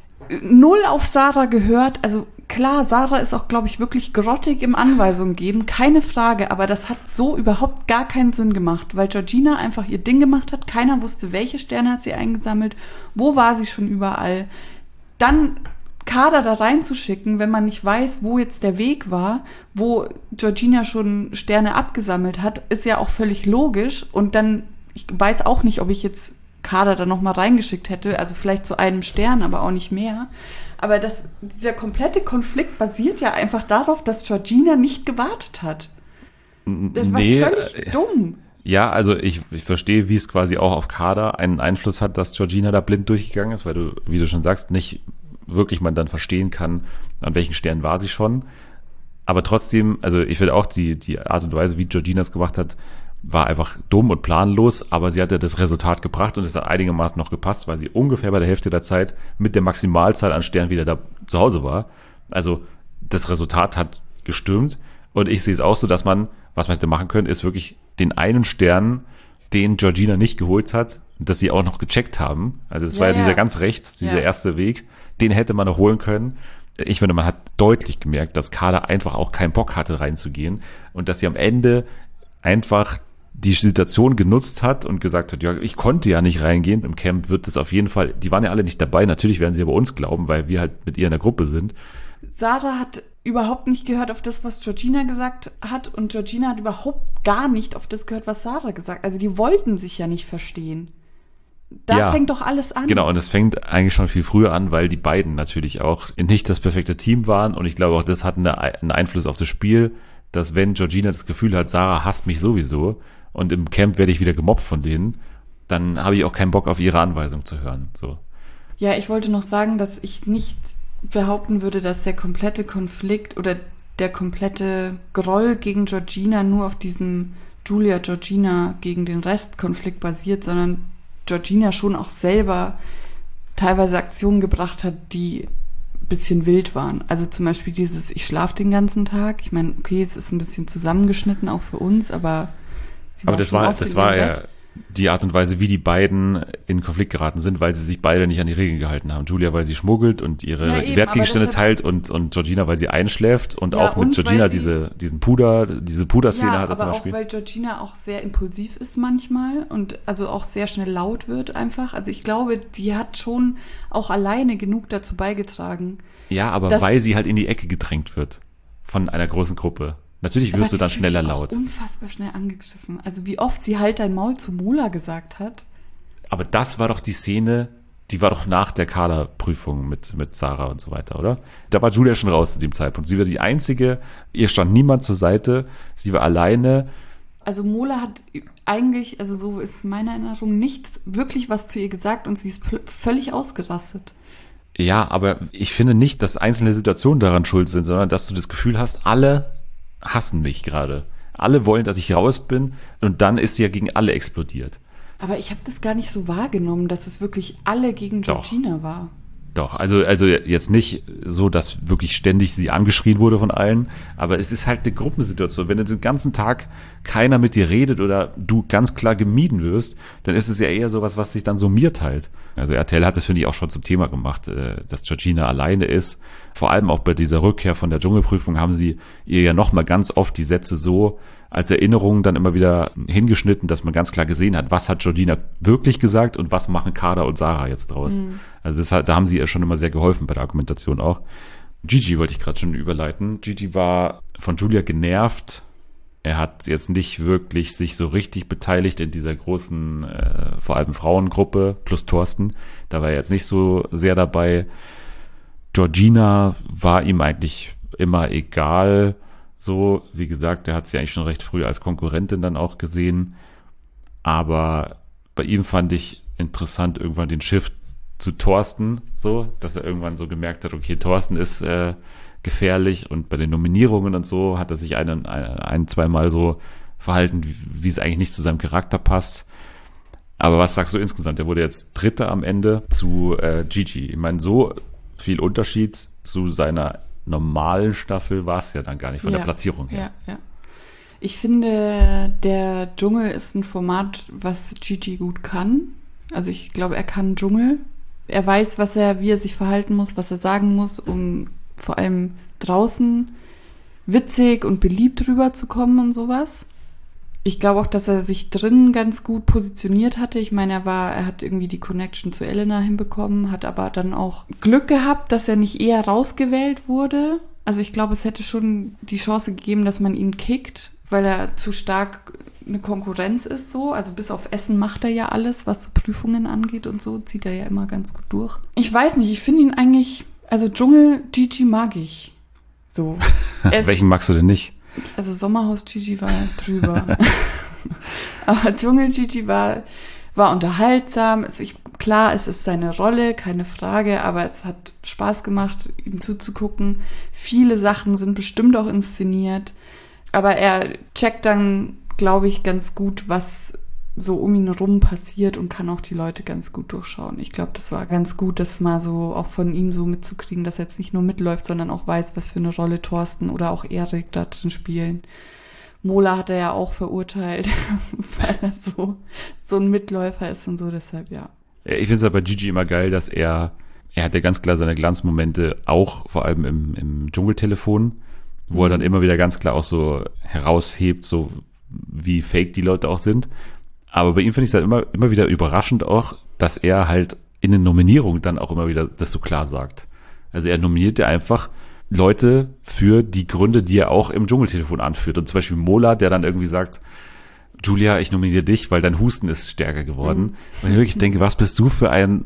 S2: 0 auf Sarah gehört. Also klar, Sarah ist auch, glaube ich, wirklich grottig im Anweisungen geben, keine Frage, aber das hat so überhaupt gar keinen Sinn gemacht, weil Georgina einfach ihr Ding gemacht hat, keiner wusste, welche Sterne hat sie eingesammelt, wo war sie schon überall. Dann Kader da reinzuschicken, wenn man nicht weiß, wo jetzt der Weg war, wo Georgina schon Sterne abgesammelt hat, ist ja auch völlig logisch. Und dann, ich weiß auch nicht, ob ich jetzt Kader da nochmal reingeschickt hätte, also vielleicht zu einem Stern, aber auch nicht mehr. Aber dieser komplette Konflikt basiert ja einfach darauf, dass Georgina nicht gewartet hat. Das war völlig dumm.
S1: Ja, also ich verstehe, wie es quasi auch auf Kader einen Einfluss hat, dass Georgina da blind durchgegangen ist, weil du, wie du schon sagst, nicht wirklich man dann verstehen kann, an welchen Stellen war sie schon. Aber trotzdem, also ich finde auch die Art und Weise, wie Georgina es gemacht hat, war einfach dumm und planlos, aber sie hat ja das Resultat gebracht und es hat einigermaßen noch gepasst, weil sie ungefähr bei der Hälfte der Zeit mit der Maximalzahl an Sternen wieder da zu Hause war. Also das Resultat hat gestimmt und ich sehe es auch so, dass man, was man hätte machen können, ist wirklich den einen Stern, den Georgina nicht geholt hat, dass sie auch noch gecheckt haben. Also das war ja dieser ganz rechts, dieser erste Weg, den hätte man noch holen können. Ich finde, man hat deutlich gemerkt, dass Kader einfach auch keinen Bock hatte, reinzugehen und dass sie am Ende einfach die Situation genutzt hat und gesagt hat, ja, ich konnte ja nicht reingehen. Im Camp wird es auf jeden Fall, die waren ja alle nicht dabei, natürlich werden sie aber uns glauben, weil wir halt mit ihr in der Gruppe sind.
S2: Sarah hat überhaupt nicht gehört auf das, was Georgina gesagt hat und Georgina hat überhaupt gar nicht auf das gehört, was Sarah gesagt hat. Also die wollten sich ja nicht verstehen. Da fängt doch alles an.
S1: Genau, und es fängt eigentlich schon viel früher an, weil die beiden natürlich auch nicht das perfekte Team waren. Und ich glaube auch, das hat einen Einfluss auf das Spiel, dass wenn Georgina das Gefühl hat, Sarah hasst mich sowieso und im Camp werde ich wieder gemobbt von denen, dann habe ich auch keinen Bock auf ihre Anweisung zu hören. So.
S2: Ja, ich wollte noch sagen, dass ich nicht behaupten würde, dass der komplette Konflikt oder der komplette Groll gegen Georgina nur auf diesem Julia-Georgina gegen den Rest-Konflikt basiert, sondern Georgina schon auch selber teilweise Aktionen gebracht hat, die ein bisschen wild waren. Also zum Beispiel dieses, ich schlafe den ganzen Tag. Ich meine, okay, es ist ein bisschen zusammengeschnitten, auch für uns, aber
S1: das war ja die Art und Weise, wie die beiden in Konflikt geraten sind, weil sie sich beide nicht an die Regeln gehalten haben. Julia, weil sie schmuggelt und ihre Wertgegenstände teilt und Georgina, weil sie einschläft und auch mit Georgina diese Puderszene
S2: ja,
S1: hatte zum Beispiel.
S2: Auch weil Georgina auch sehr impulsiv ist manchmal und also auch sehr schnell laut wird einfach. Also ich glaube, die hat schon auch alleine genug dazu beigetragen.
S1: Ja, aber weil sie halt in die Ecke gedrängt wird von einer großen Gruppe. Natürlich wirst du dann schneller laut.
S2: Unfassbar schnell angegriffen. Also wie oft sie halt dein Maul zu Mola gesagt hat.
S1: Aber das war doch die Szene, die war doch nach der Kaderprüfung mit Sarah und so weiter, oder? Da war Julia schon raus zu dem Zeitpunkt. Sie war die Einzige, ihr stand niemand zur Seite, sie war alleine.
S2: Also Mola hat eigentlich, also so ist meine Erinnerung, nichts wirklich was zu ihr gesagt und sie ist völlig ausgerastet.
S1: Ja, aber ich finde nicht, dass einzelne Situationen daran schuld sind, sondern dass du das Gefühl hast, alle hassen mich gerade. Alle wollen, dass ich raus bin und dann ist sie ja gegen alle explodiert.
S2: Aber ich habe das gar nicht so wahrgenommen, dass es wirklich alle gegen Georgina war.
S1: Doch, also jetzt nicht so, dass wirklich ständig sie angeschrien wurde von allen, aber es ist halt eine Gruppensituation. Wenn den ganzen Tag keiner mit dir redet oder du ganz klar gemieden wirst, dann ist es ja eher sowas, was sich dann summiert halt. Also RTL hat das, finde ich, auch schon zum Thema gemacht, dass Georgina alleine ist. Vor allem auch bei dieser Rückkehr von der Dschungelprüfung haben sie ihr ja nochmal ganz oft die Sätze so als Erinnerung dann immer wieder hingeschnitten, dass man ganz klar gesehen hat, was hat Georgina wirklich gesagt und was machen Kader und Sarah jetzt draus. Also da haben sie ihr schon immer sehr geholfen bei der Argumentation auch. Gigi wollte ich gerade schon überleiten. Gigi war von Julia genervt. Er hat jetzt nicht wirklich sich so richtig beteiligt in dieser großen, vor allem Frauengruppe plus Thorsten. Da war er jetzt nicht so sehr dabei. Georgina war ihm eigentlich immer egal. So, wie gesagt, er hat sie eigentlich schon recht früh als Konkurrentin dann auch gesehen. Aber bei ihm fand ich interessant irgendwann den Shift zu Thorsten, so, dass er irgendwann so gemerkt hat, okay, Thorsten ist gefährlich und bei den Nominierungen und so hat er sich zweimal so verhalten, wie es eigentlich nicht zu seinem Charakter passt. Aber was sagst du insgesamt? Er wurde jetzt Dritter am Ende zu Gigi. Ich meine, so viel Unterschied zu seiner normalen Staffel war es ja dann gar nicht von der Platzierung her.
S2: Ja. Ich finde, der Dschungel ist ein Format, was Gigi gut kann. Also ich glaube, er kann Dschungel. Er weiß, wie er sich verhalten muss, was er sagen muss, um vor allem draußen witzig und beliebt rüberzukommen und sowas. Ich glaube auch, dass er sich drinnen ganz gut positioniert hatte. Ich meine, er hat irgendwie die Connection zu Elena hinbekommen, hat aber dann auch Glück gehabt, dass er nicht eher rausgewählt wurde. Also ich glaube, es hätte schon die Chance gegeben, dass man ihn kickt, weil er zu stark eine Konkurrenz ist so. Also bis auf Essen macht er ja alles, was so Prüfungen angeht und so, zieht er ja immer ganz gut durch. Ich weiß nicht, ich finde ihn eigentlich, also Dschungel Gigi mag ich. So.
S1: Welchen magst du denn nicht?
S2: Also Sommerhaus Gigi war drüber. Aber Dschungel Gigi war unterhaltsam. Klar, es ist seine Rolle, keine Frage, aber es hat Spaß gemacht, ihm zuzugucken. Viele Sachen sind bestimmt auch inszeniert. Aber er checkt dann, glaube ich, ganz gut, was so um ihn rum passiert und kann auch die Leute ganz gut durchschauen. Ich glaube, das war ganz gut, das mal so auch von ihm so mitzukriegen, dass er jetzt nicht nur mitläuft, sondern auch weiß, was für eine Rolle Thorsten oder auch Erik da drin spielen. Mola hat er ja auch verurteilt, weil er so ein Mitläufer ist und so, deshalb ja.
S1: Ich finde es aber bei Gigi immer geil, dass er hat ja ganz klar seine Glanzmomente auch vor allem im Dschungeltelefon, wo er dann immer wieder ganz klar auch so heraushebt, so wie fake die Leute auch sind. Aber bei ihm finde ich es halt immer wieder überraschend auch, dass er halt in den Nominierungen dann auch immer wieder das so klar sagt. Also er nominiert ja einfach Leute für die Gründe, die er auch im Dschungeltelefon anführt. Und zum Beispiel Mola, der dann irgendwie sagt, Julia, ich nominiere dich, weil dein Husten ist stärker geworden. Und ich wirklich denke, was bist du für ein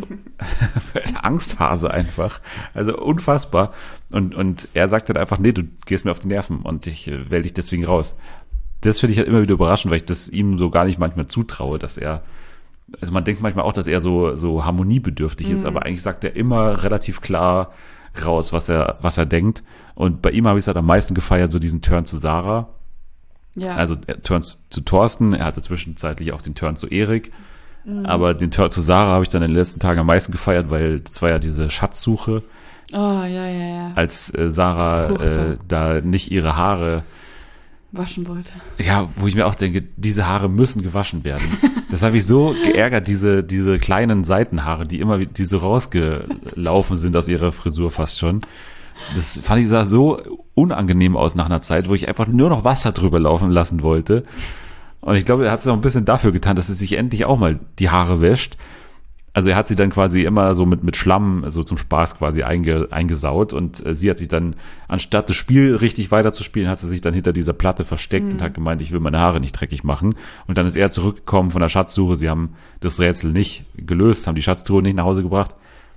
S1: Angsthase einfach. Also unfassbar. Und er sagt dann einfach, nee, du gehst mir auf die Nerven und ich wähle dich deswegen raus. Das finde ich halt immer wieder überraschend, weil ich das ihm so gar nicht manchmal zutraue, dass er, also man denkt manchmal auch, dass er so harmoniebedürftig ist, aber eigentlich sagt er immer relativ klar raus, was er denkt. Und bei ihm habe ich es halt am meisten gefeiert, so diesen Turn zu Sarah.
S2: Ja.
S1: Also Turn zu Thorsten, er hatte zwischenzeitlich auch den Turn zu Erik, aber den Turn zu Sarah habe ich dann in den letzten Tagen am meisten gefeiert, weil das war ja diese Schatzsuche,
S2: Oh, ja.
S1: als Sarah
S2: Furchtbar.
S1: da nicht ihre Haare,
S2: Waschen wollte.
S1: ja, wo ich mir auch denke, diese Haare müssen gewaschen werden. Das habe ich so geärgert, diese kleinen Seitenhaare, die so rausgelaufen sind aus ihrer Frisur fast schon. Das fand ich, sah so unangenehm aus nach einer Zeit, wo ich einfach nur noch Wasser drüber laufen lassen wollte. Und ich glaube, er hat es auch ein bisschen dafür getan, dass er sich endlich auch mal die Haare wäscht. Also er hat sie dann quasi immer so mit Schlamm, so zum Spaß quasi eingesaut. Und sie hat sich dann, anstatt das Spiel richtig weiterzuspielen, hat sie sich dann hinter dieser Platte versteckt und hat gemeint, ich will meine Haare nicht dreckig machen. Und dann ist er zurückgekommen von der Schatzsuche. Sie haben das Rätsel nicht gelöst, haben die Schatztruhe nicht nach Hause gebracht,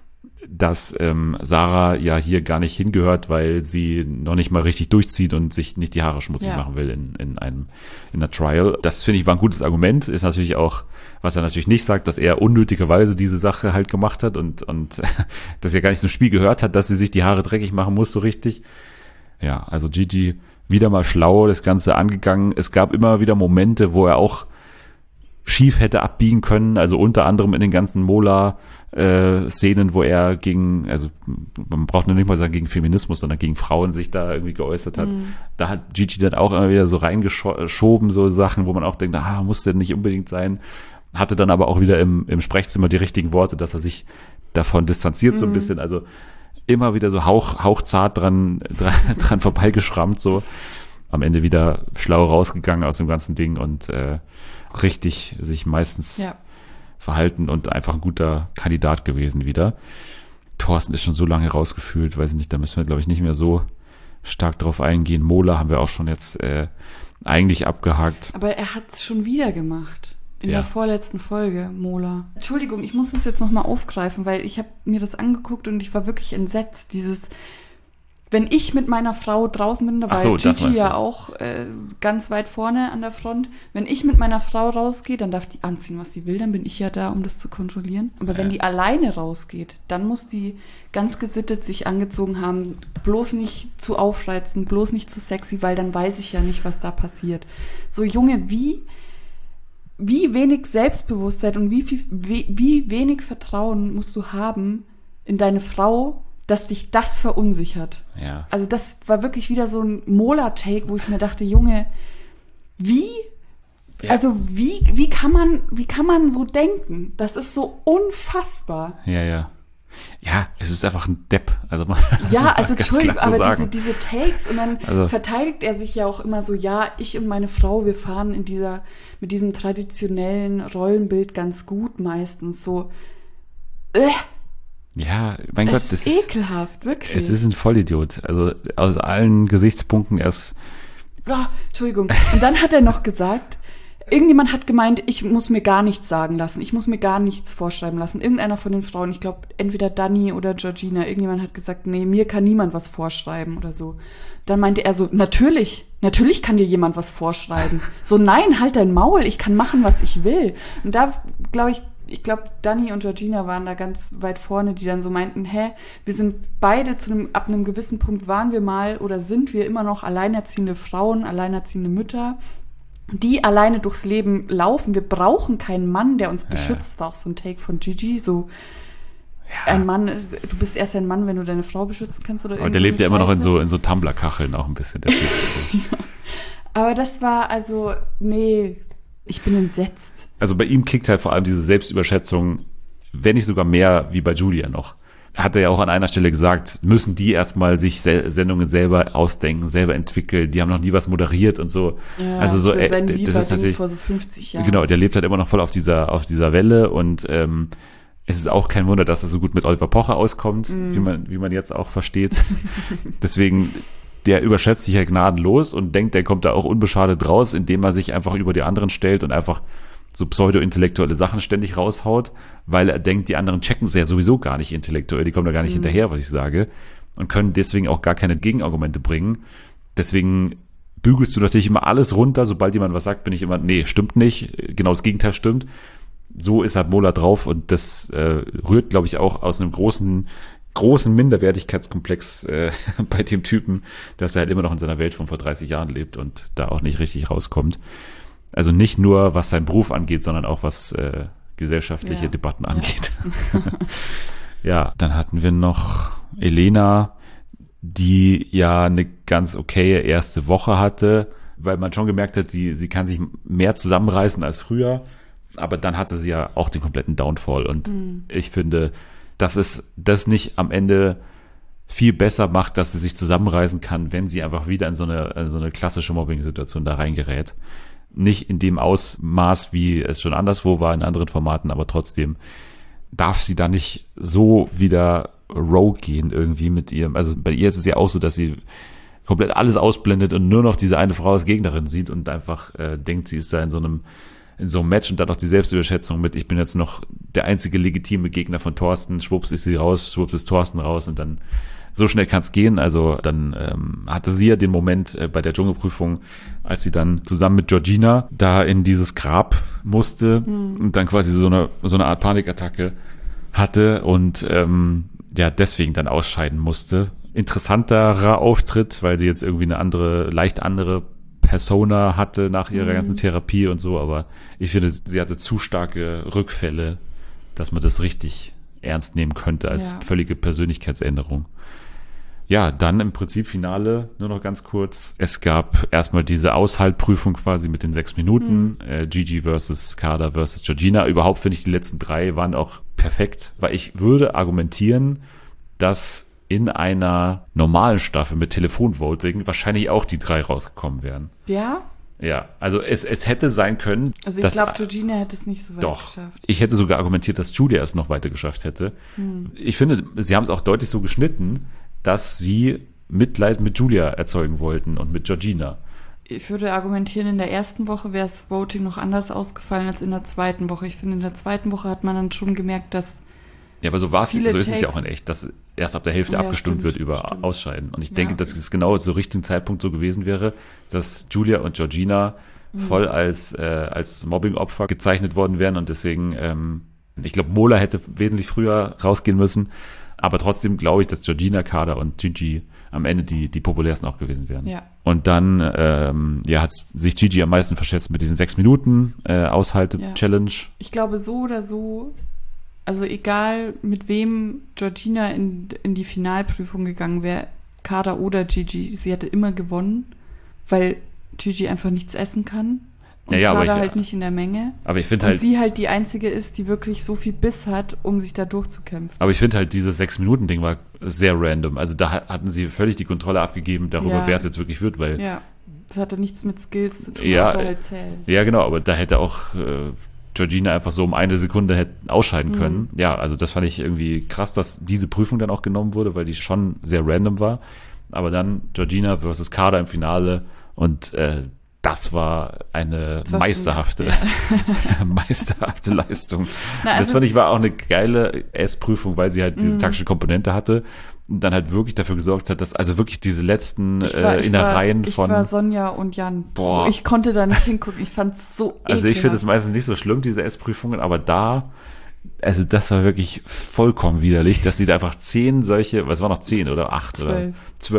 S1: dass Sarah ja hier gar nicht hingehört, weil sie noch nicht mal richtig durchzieht und sich nicht die Haare schmutzig machen will in einer Trial. Das finde ich war ein gutes Argument. Ist natürlich auch, was er natürlich nicht sagt, dass er unnötigerweise diese Sache halt gemacht hat und dass er gar nicht zum Spiel gehört hat, dass sie sich die Haare dreckig machen muss so richtig. Ja, also Gigi wieder mal schlau das Ganze angegangen. Es gab immer wieder Momente, wo er auch schief hätte abbiegen können, also unter anderem in den ganzen Mola-Szenen, wo er also man braucht nicht mal sagen gegen Feminismus, sondern gegen Frauen sich da irgendwie geäußert hat. Da hat Gigi dann auch immer wieder so reingeschoben, so Sachen, wo man auch denkt, muss denn nicht unbedingt sein. Hatte dann aber auch wieder im Sprechzimmer die richtigen Worte, dass er sich davon distanziert so ein bisschen, also immer wieder so hauchzart dran vorbeigeschrammt, so am Ende wieder schlau rausgegangen aus dem ganzen Ding und richtig sich meistens verhalten und einfach ein guter Kandidat gewesen wieder. Thorsten ist schon so lange rausgefühlt, weiß ich nicht, da müssen wir, glaube ich, nicht mehr so stark drauf eingehen. Mola haben wir auch schon jetzt eigentlich abgehakt.
S2: Aber er hat es schon wieder gemacht. In der vorletzten Folge, Mola. Entschuldigung, ich muss das jetzt nochmal aufgreifen, weil ich habe mir das angeguckt und ich war wirklich entsetzt. Wenn ich mit meiner Frau draußen bin, da war Gigi ja auch ganz weit vorne an der Front. Wenn ich mit meiner Frau rausgehe, dann darf die anziehen, was sie will. Dann bin ich ja da, um das zu kontrollieren. Aber wenn die alleine rausgeht, dann muss die ganz gesittet sich angezogen haben. Bloß nicht zu aufreizend, bloß nicht zu sexy, weil dann weiß ich ja nicht, was da passiert. So, Junge, wie wenig Selbstbewusstsein und wie wenig Vertrauen musst du haben in deine Frau, dass dich das verunsichert.
S1: Ja.
S2: Also das war wirklich wieder so ein Mola-Take, wo ich mir dachte, Junge, wie kann man so denken? Das ist so unfassbar.
S1: Ja. Ja, es ist einfach ein Depp. Also
S2: Entschuldigung, aber diese Takes und dann verteidigt er sich ja auch immer so, ja, ich und meine Frau, wir fahren mit diesem traditionellen Rollenbild ganz gut meistens so.
S1: Ja, mein Gott,
S2: das ist ekelhaft, wirklich.
S1: Es ist ein Vollidiot. Also aus allen Gesichtspunkten erst.
S2: Entschuldigung. Und dann hat er noch gesagt, irgendjemand hat gemeint, ich muss mir gar nichts sagen lassen. Ich muss mir gar nichts vorschreiben lassen. Irgendeiner von den Frauen, ich glaube, entweder Dani oder Georgina, irgendjemand hat gesagt, nee, mir kann niemand was vorschreiben oder so. Dann meinte er so, natürlich kann dir jemand was vorschreiben. So, nein, halt dein Maul, ich kann machen, was ich will. Und da, glaube ich, Dani und Georgina waren da ganz weit vorne, die dann so meinten, wir sind beide ab einem gewissen Punkt waren wir mal oder sind wir immer noch alleinerziehende Frauen, alleinerziehende Mütter, die alleine durchs Leben laufen. Wir brauchen keinen Mann, der uns beschützt. War auch so ein Take von Gigi, so ein Mann, du bist erst ein Mann, wenn du deine Frau beschützen kannst oder.
S1: Aber der lebt ja immer noch in so Tumblr-Kacheln auch ein bisschen, der Typ.
S2: Ja. Aber das war ich bin entsetzt.
S1: Also bei ihm kickt halt vor allem diese Selbstüberschätzung, wenn nicht sogar mehr wie bei Julia noch. Hat er ja auch an einer Stelle gesagt, müssen die erstmal sich Sendungen selber ausdenken, selber entwickeln. Die haben noch nie was moderiert und so. Ja, also so, das ist natürlich
S2: vor so 50 Jahren.
S1: Genau, der lebt halt immer noch voll auf dieser Welle und es ist auch kein Wunder, dass er so gut mit Oliver Pocher auskommt, wie man jetzt auch versteht. Deswegen der überschätzt sich ja gnadenlos und denkt, der kommt da auch unbeschadet raus, indem er sich einfach über die anderen stellt und einfach so pseudo-intellektuelle Sachen ständig raushaut, weil er denkt, die anderen checken es ja sowieso gar nicht intellektuell, die kommen da gar nicht hinterher, was ich sage, und können deswegen auch gar keine Gegenargumente bringen. Deswegen bügelst du natürlich immer alles runter, sobald jemand was sagt, bin ich immer, nee, stimmt nicht, genau das Gegenteil stimmt. So ist halt Mola drauf und das rührt, glaube ich, auch aus einem großen Minderwertigkeitskomplex bei dem Typen, dass er halt immer noch in seiner Welt von vor 30 Jahren lebt und da auch nicht richtig rauskommt. Also nicht nur, was seinen Beruf angeht, sondern auch, was gesellschaftliche Debatten angeht. Ja, dann hatten wir noch Elena, die ja eine ganz okaye erste Woche hatte, weil man schon gemerkt hat, sie kann sich mehr zusammenreißen als früher, aber dann hatte sie ja auch den kompletten Downfall und ich finde, dass es das nicht am Ende viel besser macht, dass sie sich zusammenreißen kann, wenn sie einfach wieder in so eine klassische Mobbing-Situation da reingerät. Nicht in dem Ausmaß, wie es schon anderswo war in anderen Formaten, aber trotzdem darf sie da nicht so wieder rogue gehen irgendwie mit ihrem, also bei ihr ist es ja auch so, dass sie komplett alles ausblendet und nur noch diese eine Frau als Gegnerin sieht und einfach denkt, sie ist da in so einem Match und dann auch die Selbstüberschätzung mit, ich bin jetzt noch der einzige legitime Gegner von Thorsten, schwupps ist sie raus, schwupps ist Thorsten raus und dann so schnell kann es gehen. Also dann hatte sie ja den Moment bei der Dschungelprüfung, als sie dann zusammen mit Georgina da in dieses Grab musste und dann quasi so eine Art Panikattacke hatte und deswegen dann ausscheiden musste. Interessanterer Auftritt, weil sie jetzt irgendwie eine leicht andere Persona hatte nach ihrer ganzen Therapie und so, aber ich finde, sie hatte zu starke Rückfälle, dass man das richtig ernst nehmen könnte als völlige Persönlichkeitsänderung. Ja, dann im Prinzip Finale, nur noch ganz kurz. Es gab erstmal diese Aushaltprüfung quasi mit den 6 Minuten, Gigi versus Kader versus Georgina. Überhaupt finde ich, die letzten 3 waren auch perfekt, weil ich würde argumentieren, dass in einer normalen Staffel mit Telefonvoting wahrscheinlich auch die 3 rausgekommen wären.
S2: Ja?
S1: Ja, also es hätte sein können.
S2: Also ich glaube, Georgina hätte es nicht so weit geschafft.
S1: Ich hätte sogar argumentiert, dass Julia es noch weiter geschafft hätte. Ich finde, sie haben es auch deutlich so geschnitten, dass sie Mitleid mit Julia erzeugen wollten und mit Georgina.
S2: Ich würde argumentieren, in der ersten Woche wäre das Voting noch anders ausgefallen als in der zweiten Woche. Ich finde, in der zweiten Woche hat man dann schon gemerkt, dass
S1: ja, aber so ist es ja auch in echt, dass erst ab der Hälfte abgestimmt wird über Ausscheiden. Und ich denke, dass es genau zu richtigen Zeitpunkt so gewesen wäre, dass Julia und Georgina voll als Mobbing-Opfer gezeichnet worden wären. Und deswegen, ich glaube, Mola hätte wesentlich früher rausgehen müssen. Aber trotzdem glaube ich, dass Georgina, Kader und Gigi am Ende die populärsten auch gewesen wären.
S2: Ja.
S1: Und dann hat sich Gigi am meisten verschätzt mit diesen 6 Minuten Aushalte-Challenge.
S2: Ich glaube, so oder so, also egal mit wem Georgina in die Finalprüfung gegangen wäre, Kader oder Gigi, sie hätte immer gewonnen, weil Gigi einfach nichts essen kann. Und Kader halt nicht in der Menge.
S1: Aber ich finde halt,
S2: sie halt die einzige ist, die wirklich so viel Biss hat, um sich da durchzukämpfen.
S1: Aber ich finde halt, dieses 6-Minuten-Ding war sehr random. Also da hatten sie völlig die Kontrolle abgegeben darüber, wer es jetzt wirklich wird, weil.
S2: Ja, das hatte nichts mit Skills zu tun, außer halt zählen.
S1: Ja, genau, aber da hätte auch Georgina einfach so um 1 Sekunde hätte ausscheiden können. Ja, also das fand ich irgendwie krass, dass diese Prüfung dann auch genommen wurde, weil die schon sehr random war. Aber dann Georgina versus Kader im Finale und das war eine meisterhafte Leistung. Das fand ich war auch eine geile Prüfung, weil sie halt diese taktische Komponente hatte und dann halt wirklich dafür gesorgt hat, dass also wirklich diese letzten Innereien von...
S2: Ich war Sonja und Jan.
S1: Boah.
S2: Ich konnte da nicht hingucken. Ich fand es so ekelhaft.
S1: Also ich finde es meistens nicht so schlimm, diese Prüfungen, aber also das war wirklich vollkommen widerlich, dass sie da einfach 10 solche, was war noch 10 oder 8
S2: 12.
S1: oder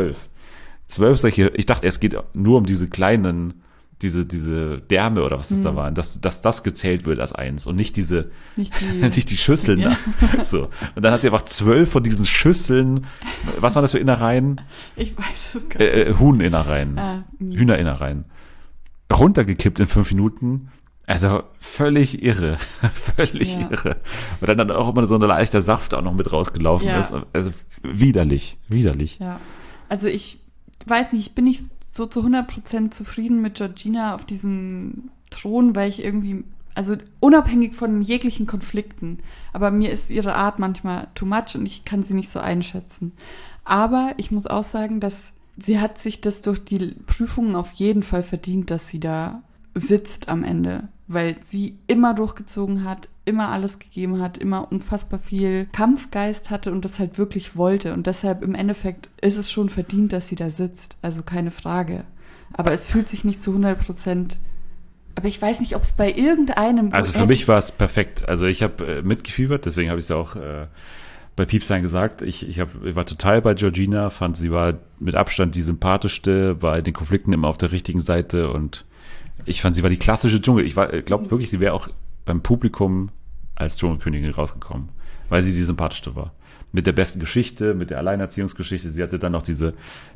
S1: 12 solche, ich dachte, es geht nur um diese kleinen, diese Därme oder was das da waren, dass das gezählt wird als 1 und nicht nicht die Schüsseln.
S2: Ja.
S1: So. Und dann hat sie einfach 12 von diesen Schüsseln, was waren das für Innereien?
S2: Ich weiß es gar nicht.
S1: Huhninnereien, Hühnerinnereien, runtergekippt in 5 Minuten. Also völlig irre, irre. Und dann auch immer so ein leichter Saft auch noch mit rausgelaufen ist. Also widerlich.
S2: Ja, also ich weiß nicht, ich bin nicht so zu 100% zufrieden mit Georgina auf diesem Thron, weil ich irgendwie, also unabhängig von jeglichen Konflikten, aber mir ist ihre Art manchmal too much und ich kann sie nicht so einschätzen. Aber ich muss auch sagen, dass sie hat sich das durch die Prüfungen auf jeden Fall verdient, dass sie da sitzt am Ende, weil sie immer durchgezogen hat, immer alles gegeben hat, immer unfassbar viel Kampfgeist hatte und das halt wirklich wollte. Und deshalb im Endeffekt ist es schon verdient, dass sie da sitzt. Also keine Frage. Aber es fühlt sich nicht zu 100%. Aber ich weiß nicht, ob es bei irgendeinem...
S1: Also für mich war es perfekt. Also ich habe mitgefiebert, deswegen habe ich es ja auch bei Piepsein gesagt. Ich war total bei Georgina, fand, sie war mit Abstand die sympathischste, bei den Konflikten immer auf der richtigen Seite und ich fand, sie war die klassische Dschungel. Ich glaube wirklich, sie wäre auch beim Publikum als Dschungelkönigin rausgekommen, weil sie die sympathischste war. Mit der besten Geschichte, mit der Alleinerziehungsgeschichte. Sie hatte dann noch diese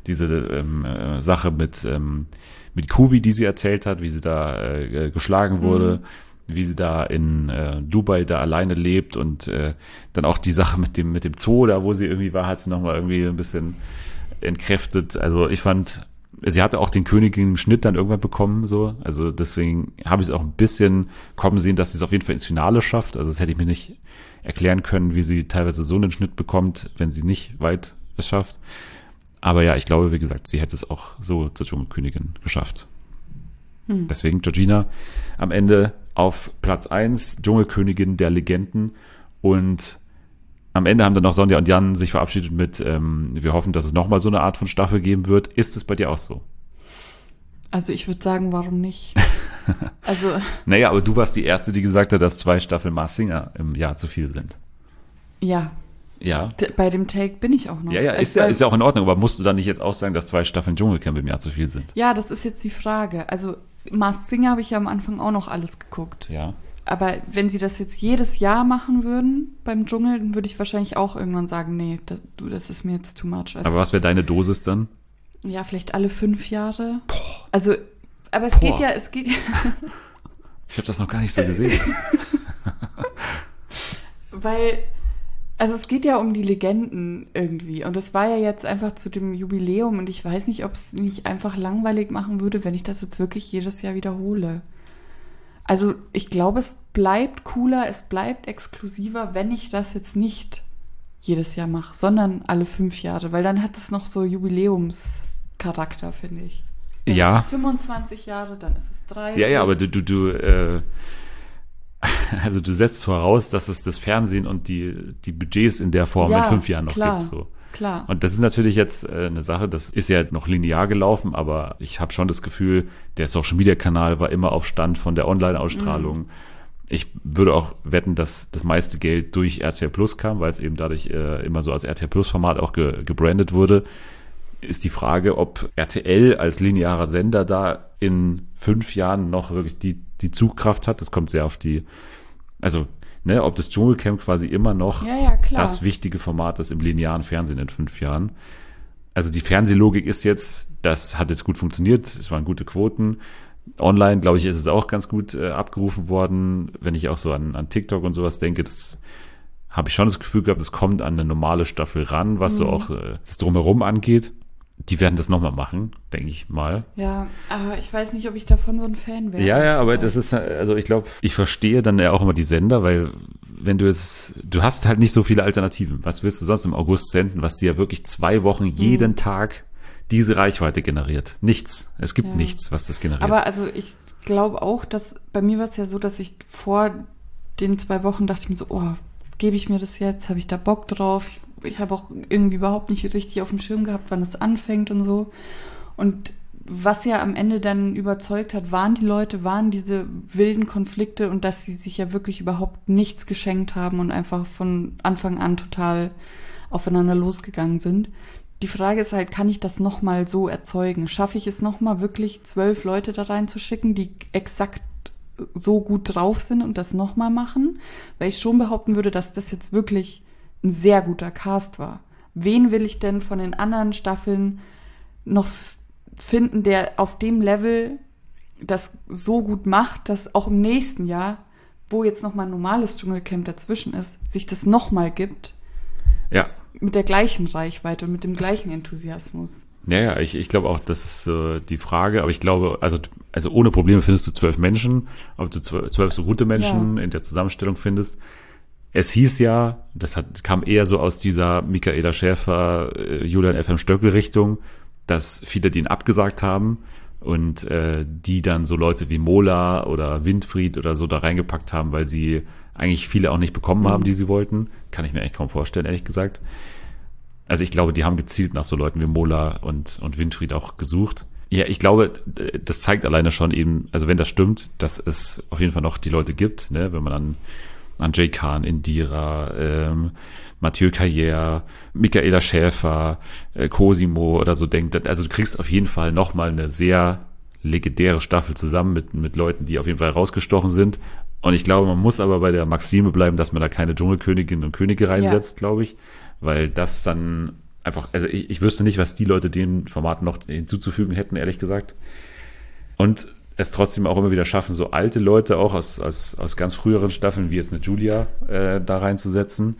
S1: Sache mit Kubi, die sie erzählt hat, wie sie da geschlagen wurde, wie sie da in Dubai da alleine lebt und dann auch die Sache mit dem Zoo da, wo sie irgendwie war, hat sie nochmal irgendwie ein bisschen entkräftet. Also ich fand, sie hatte auch den Königin im Schnitt dann irgendwann bekommen, so. Also deswegen habe ich es auch ein bisschen kommen sehen, dass sie es auf jeden Fall ins Finale schafft. Also das hätte ich mir nicht erklären können, wie sie teilweise so einen Schnitt bekommt, wenn sie nicht weit es schafft. Aber ja, ich glaube, wie gesagt, sie hätte es auch so zur Dschungelkönigin geschafft. Deswegen Georgina am Ende auf Platz 1, Dschungelkönigin der Legenden. Und am Ende haben dann noch Sonja und Jan sich verabschiedet mit, wir hoffen, dass es nochmal so eine Art von Staffel geben wird. Ist es bei dir auch so?
S2: Also ich würde sagen, warum nicht? Also
S1: Naja, aber du warst die Erste, die gesagt hat, dass 2 Staffeln Mars Singer im Jahr zu viel sind.
S2: ja,
S1: Ja.
S2: bei dem Take bin ich auch noch.
S1: Ja, ist ja auch in Ordnung, aber musst du dann nicht jetzt auch sagen, dass 2 Staffeln Dschungelcamp im Jahr zu viel sind?
S2: Ja, das ist jetzt die Frage. Also Mars Singer habe ich ja am Anfang auch noch alles geguckt.
S1: Ja.
S2: Aber wenn sie das jetzt jedes Jahr machen würden beim Dschungel, dann würde ich wahrscheinlich auch irgendwann sagen, nee, das ist mir jetzt too much. Also
S1: Aber was wäre deine Dosis dann?
S2: ja, vielleicht alle 5 Jahre. Also, aber es
S1: Boah.
S2: geht ja,
S1: Ich habe das noch gar nicht so gesehen.
S2: weil, also es geht ja um die Legenden irgendwie. Und es war ja jetzt einfach zu dem Jubiläum und ich weiß nicht, ob es nicht einfach langweilig machen würde, wenn ich das jetzt wirklich jedes Jahr wiederhole. Also ich glaube, es bleibt cooler, es bleibt exklusiver, wenn ich das jetzt nicht jedes Jahr mache, sondern alle 5 Jahre, weil dann hat es noch so Jubiläumscharakter, finde ich. Dann
S1: Ja.
S2: ist es 25 Jahre, dann ist es 30.
S1: Ja, aber also du setzt voraus, dass es das Fernsehen und die Budgets in der Form in 5 Jahren noch
S2: klar,
S1: gibt. So.
S2: Klar.
S1: Und das ist natürlich jetzt eine Sache, das ist ja noch linear gelaufen, aber ich habe schon das Gefühl, der Social-Media-Kanal war immer auf Stand von der Online-Ausstrahlung. Ich würde auch wetten, dass das meiste Geld durch RTL Plus kam, weil es eben dadurch immer so als RTL Plus-Format auch gebrandet wurde. Ist die Frage, ob RTL als linearer Sender da in 5 Jahren noch wirklich die Zugkraft hat. Das kommt sehr auf ob das Dschungelcamp quasi immer noch
S2: Ja, klar.
S1: das wichtige Format ist im linearen Fernsehen in 5 Jahren. Also die Fernsehlogik ist jetzt, das hat jetzt gut funktioniert, es waren gute Quoten. Online, glaube ich, ist es auch ganz gut abgerufen worden. Wenn ich auch so an TikTok und sowas denke, das habe ich schon das Gefühl gehabt, es kommt an eine normale Staffel ran, was so auch das Drumherum angeht. Die werden das nochmal machen, denke ich mal.
S2: Ja, aber ich weiß nicht, ob ich davon so ein Fan wäre.
S1: Ja, aber das ist, also ich glaube, ich verstehe dann ja auch immer die Sender, weil wenn du hast halt nicht so viele Alternativen. Was willst du sonst im August senden, was dir ja wirklich 2 Wochen jeden Tag diese Reichweite generiert? Nichts. Es gibt nichts, was das generiert.
S2: Aber also ich glaube auch, dass bei mir war es ja so, dass ich vor den 2 Wochen dachte ich mir so, oh, gebe ich mir das jetzt? Habe ich da Bock drauf? Ich habe auch irgendwie überhaupt nicht richtig auf dem Schirm gehabt, wann es anfängt und so. Und was ja am Ende dann überzeugt hat, waren diese wilden Konflikte und dass sie sich ja wirklich überhaupt nichts geschenkt haben und einfach von Anfang an total aufeinander losgegangen sind. Die Frage ist halt, kann ich das nochmal so erzeugen? Schaffe ich es nochmal wirklich 12 Leute da reinzuschicken, die exakt so gut drauf sind und das nochmal machen? Weil ich schon behaupten würde, dass das jetzt wirklich ein sehr guter Cast war. Wen will ich denn von den anderen Staffeln noch finden, der auf dem Level das so gut macht, dass auch im nächsten Jahr, wo jetzt nochmal ein normales Dschungelcamp dazwischen ist, sich das nochmal gibt?
S1: Ja.
S2: Mit der gleichen Reichweite und mit dem gleichen Enthusiasmus.
S1: Ja, ich glaube auch, das ist die Frage, aber ich glaube, also ohne Probleme findest du 12 Menschen, ob du 12 so gute Menschen in der Zusammenstellung findest. Es hieß ja, kam eher so aus dieser Michaela Schäfer, Julian FM Stöckel Richtung, dass viele den abgesagt haben und die dann so Leute wie Mola oder Winfried oder so da reingepackt haben, weil sie eigentlich viele auch nicht bekommen haben, die sie wollten. Kann ich mir echt kaum vorstellen, ehrlich gesagt. Also ich glaube, die haben gezielt nach so Leuten wie Mola und Winfried auch gesucht. Ja, ich glaube, das zeigt alleine schon eben, also wenn das stimmt, dass es auf jeden Fall noch die Leute gibt, ne, wenn man an Jay Khan, Indira, Mathieu Carrière, Michaela Schäfer, Cosimo oder so denkt. Also du kriegst auf jeden Fall nochmal eine sehr legendäre Staffel zusammen mit Leuten, die auf jeden Fall rausgestochen sind. Und ich glaube, man muss aber bei der Maxime bleiben, dass man da keine Dschungelköniginnen und Könige reinsetzt, glaube ich, weil das dann einfach, also ich wüsste nicht, was die Leute den Formaten noch hinzuzufügen hätten, ehrlich gesagt. Und es trotzdem auch immer wieder schaffen, so alte Leute auch aus ganz früheren Staffeln, wie jetzt eine Julia, da reinzusetzen.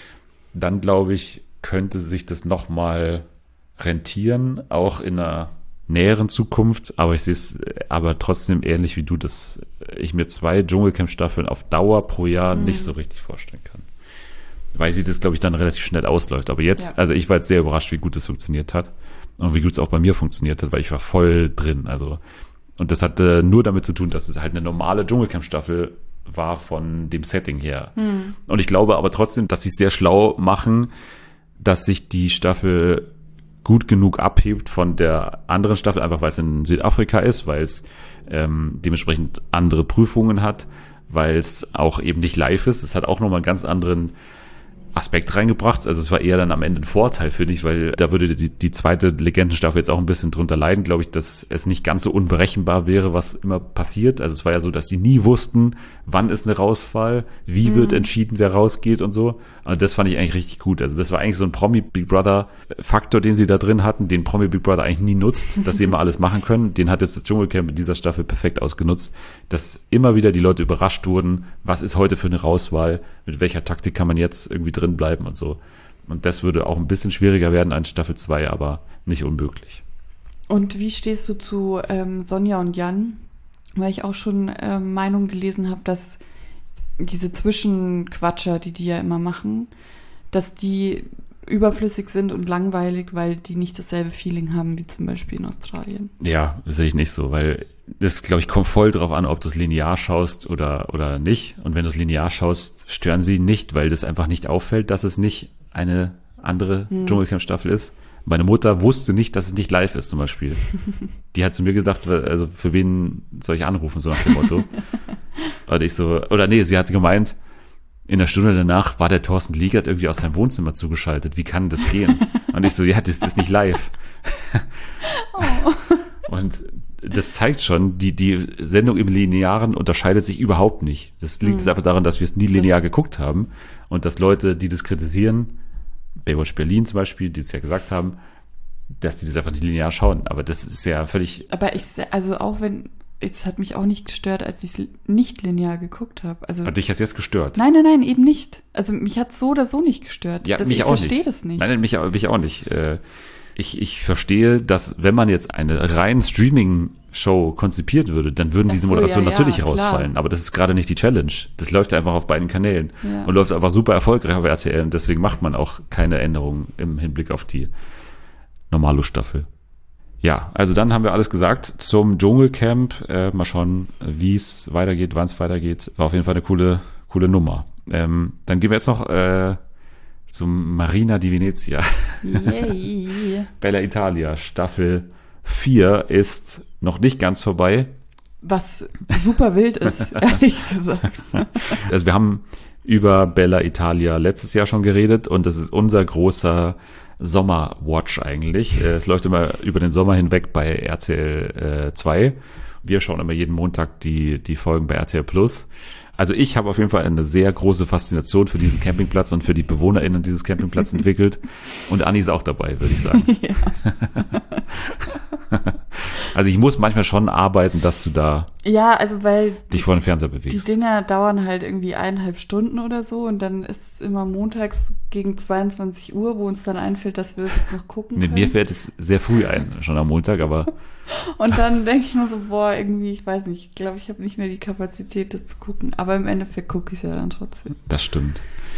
S1: Dann, glaube ich, könnte sich das nochmal rentieren, auch in einer näheren Zukunft. Aber ich sehe es aber trotzdem ähnlich wie du, dass ich mir 2 Dschungelcamp-Staffeln auf Dauer pro Jahr nicht so richtig vorstellen kann. Weil sie das, glaube ich, dann relativ schnell ausläuft. Aber jetzt, also ich war jetzt sehr überrascht, wie gut es funktioniert hat. Und wie gut es auch bei mir funktioniert hat, weil ich war voll drin. Also, und das hatte nur damit zu tun, dass es halt eine normale Dschungelcamp-Staffel war von dem Setting her. Und ich glaube aber trotzdem, dass sie es sehr schlau machen, dass sich die Staffel gut genug abhebt von der anderen Staffel, einfach weil es in Südafrika ist, weil es dementsprechend andere Prüfungen hat, weil es auch eben nicht live ist. Es hat auch nochmal einen ganz anderen Aspekt reingebracht. Also es war eher dann am Ende ein Vorteil für dich, weil da würde die zweite Legendenstaffel jetzt auch ein bisschen drunter leiden, glaube ich, dass es nicht ganz so unberechenbar wäre, was immer passiert. Also es war ja so, dass sie nie wussten, wann ist eine Rausfall, wie wird entschieden, wer rausgeht und so. Und das fand ich eigentlich richtig gut. Also das war eigentlich so ein Promi-Big Brother-Faktor, den sie da drin hatten, den Promi-Big Brother eigentlich nie nutzt, dass sie immer alles machen können. Den hat jetzt das Dschungelcamp in dieser Staffel perfekt ausgenutzt, dass immer wieder die Leute überrascht wurden, was ist heute für eine Rauswahl, mit welcher Taktik kann man jetzt irgendwie drin bleiben und so. Und das würde auch ein bisschen schwieriger werden als Staffel 2, aber nicht unmöglich.
S2: Und wie stehst du zu Sonja und Jan? Weil ich auch schon Meinungen gelesen habe, dass diese Zwischenquatscher, die ja immer machen, dass die überflüssig sind und langweilig, weil die nicht dasselbe Feeling haben wie zum Beispiel in Australien.
S1: Ja, das sehe ich nicht so, weil das, glaube ich, kommt voll drauf an, ob du es linear schaust oder nicht. Und wenn du es linear schaust, stören sie nicht, weil das einfach nicht auffällt, dass es nicht eine andere Dschungelcamp-Staffel ist. Meine Mutter wusste nicht, dass es nicht live ist, zum Beispiel. Die hat zu mir gesagt, also für wen soll ich anrufen, so nach dem Motto. Sie hatte gemeint, in der Stunde danach war der Thorsten Liegert irgendwie aus seinem Wohnzimmer zugeschaltet. Wie kann das gehen? Und ich so, ja, das ist nicht live.
S2: Oh.
S1: Und das zeigt schon, die Sendung im Linearen unterscheidet sich überhaupt nicht. Das liegt einfach daran, dass wir es nie linear geguckt haben und dass Leute, die das kritisieren, Baywatch Berlin zum Beispiel, die es ja gesagt haben, dass die das einfach nicht linear schauen. Aber das ist ja völlig...
S2: Aber es hat mich auch nicht gestört, als ich es nicht linear geguckt habe. Also,
S1: hat dich jetzt gestört?
S2: Nein, eben nicht. Also mich hat es so oder so nicht gestört.
S1: Ja, mich auch nicht. Ich verstehe
S2: das nicht.
S1: Nein, mich auch nicht. Ich verstehe, dass wenn man jetzt eine rein Streaming-Show konzipiert würde, dann würden diese Moderationen natürlich rausfallen. Aber das ist gerade nicht die Challenge. Das läuft einfach auf beiden Kanälen und läuft einfach super erfolgreich auf RTL. Und deswegen macht man auch keine Änderungen im Hinblick auf die Normalo-Staffel. Ja, also dann haben wir alles gesagt zum Dschungelcamp. Mal schauen, wie es weitergeht, wann es weitergeht. War auf jeden Fall eine coole Nummer. Dann gehen wir jetzt noch zum Marina di Venezia.
S2: Yay.
S1: Bella Italia, Staffel 4 ist noch nicht ganz vorbei.
S2: Was super wild ist, ehrlich gesagt.
S1: Also wir haben über Bella Italia letztes Jahr schon geredet und das ist unser großer Sommerwatch eigentlich. Es läuft immer über den Sommer hinweg bei RTL 2. Wir schauen immer jeden Montag die Folgen bei RTL Plus. Also ich habe auf jeden Fall eine sehr große Faszination für diesen Campingplatz und für die BewohnerInnen dieses Campingplatzes entwickelt. Und Anni ist auch dabei, würde ich sagen.
S2: Ja.
S1: Also ich muss manchmal schon arbeiten, dass du da
S2: weil
S1: dich vor den Fernseher bewegst.
S2: Die Dinger dauern halt irgendwie 1,5 Stunden oder so und dann ist es immer montags gegen 22 Uhr, wo uns dann einfällt, dass wir das jetzt noch gucken können.
S1: Mir fällt es sehr früh ein, schon am Montag, aber...
S2: Und dann denke ich mir so, irgendwie, ich weiß nicht, ich glaube, ich habe nicht mehr die Kapazität, das zu gucken. Aber im Endeffekt gucke ich es ja dann trotzdem.
S1: Das stimmt.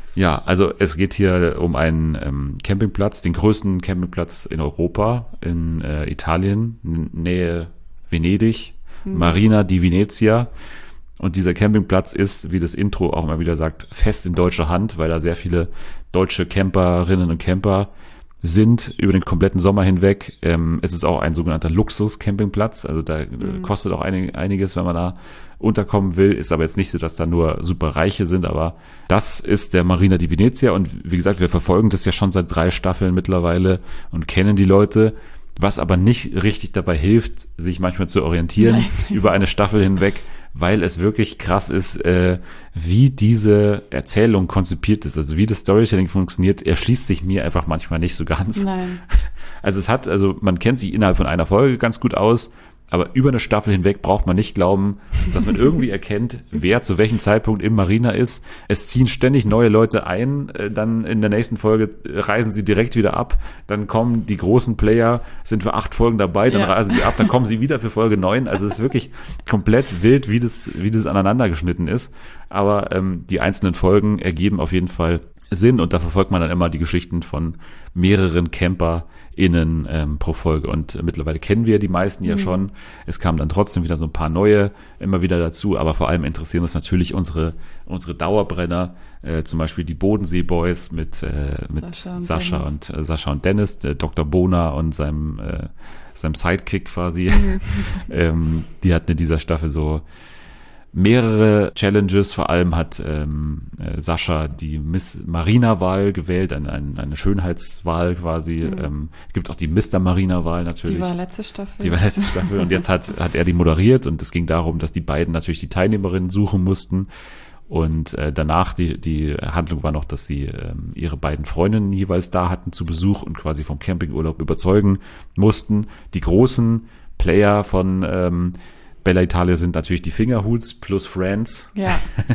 S1: Ja, also es geht hier um einen Campingplatz, den größten Campingplatz in Europa, in Italien, Nähe Venedig, Marina di Venezia. Und dieser Campingplatz ist, wie das Intro auch immer wieder sagt, fest in deutscher Hand, weil da sehr viele deutsche Camperinnen und Camper sind über den kompletten Sommer hinweg. Es ist auch ein sogenannter Luxus-Campingplatz, also da kostet auch einiges, wenn man da unterkommen will. Ist aber jetzt nicht so, dass da nur super Reiche sind, aber das ist der Marina di Venezia und wie gesagt, wir verfolgen das ja schon seit 3 Staffeln mittlerweile und kennen die Leute, was aber nicht richtig dabei hilft, sich manchmal zu orientieren über eine Staffel hinweg, weil es wirklich krass ist, wie diese Erzählung konzipiert ist, also wie das Storytelling funktioniert, erschließt sich mir einfach manchmal nicht so ganz.
S2: Nein.
S1: Also man kennt sich innerhalb von einer Folge ganz gut aus, aber über eine Staffel hinweg braucht man nicht glauben, dass man irgendwie erkennt, wer zu welchem Zeitpunkt im Marina ist. Es ziehen ständig neue Leute ein, dann in der nächsten Folge reisen sie direkt wieder ab, dann kommen die großen Player, sind für 8 Folgen dabei, dann reisen sie ab, dann kommen sie wieder für Folge 9. Also es ist wirklich komplett wild, wie das aneinander geschnitten ist. Aber die einzelnen Folgen ergeben auf jeden Fall Sinn und da verfolgt man dann immer die Geschichten von mehreren CamperInnen pro Folge und mittlerweile kennen wir die meisten ja schon. Es kamen dann trotzdem wieder so ein paar neue immer wieder dazu, aber vor allem interessieren uns natürlich unsere Dauerbrenner, zum Beispiel die Bodensee Boys mit Sascha und Dennis, Dr. Bona und seinem Sidekick quasi. Die hatten in dieser Staffel so mehrere Challenges, vor allem hat Sascha die Miss Marina-Wahl gewählt, eine Schönheitswahl quasi. Gibt auch die Mr. Marina-Wahl natürlich.
S2: Die war letzte Staffel
S1: und jetzt hat er die moderiert und es ging darum, dass die beiden natürlich die Teilnehmerinnen suchen mussten und danach die Handlung war noch, dass sie ihre beiden Freundinnen jeweils da hatten zu Besuch und quasi vom Campingurlaub überzeugen mussten. Die großen Player von Bella Italia sind natürlich die Fingerhoots plus Friends.
S2: Ja.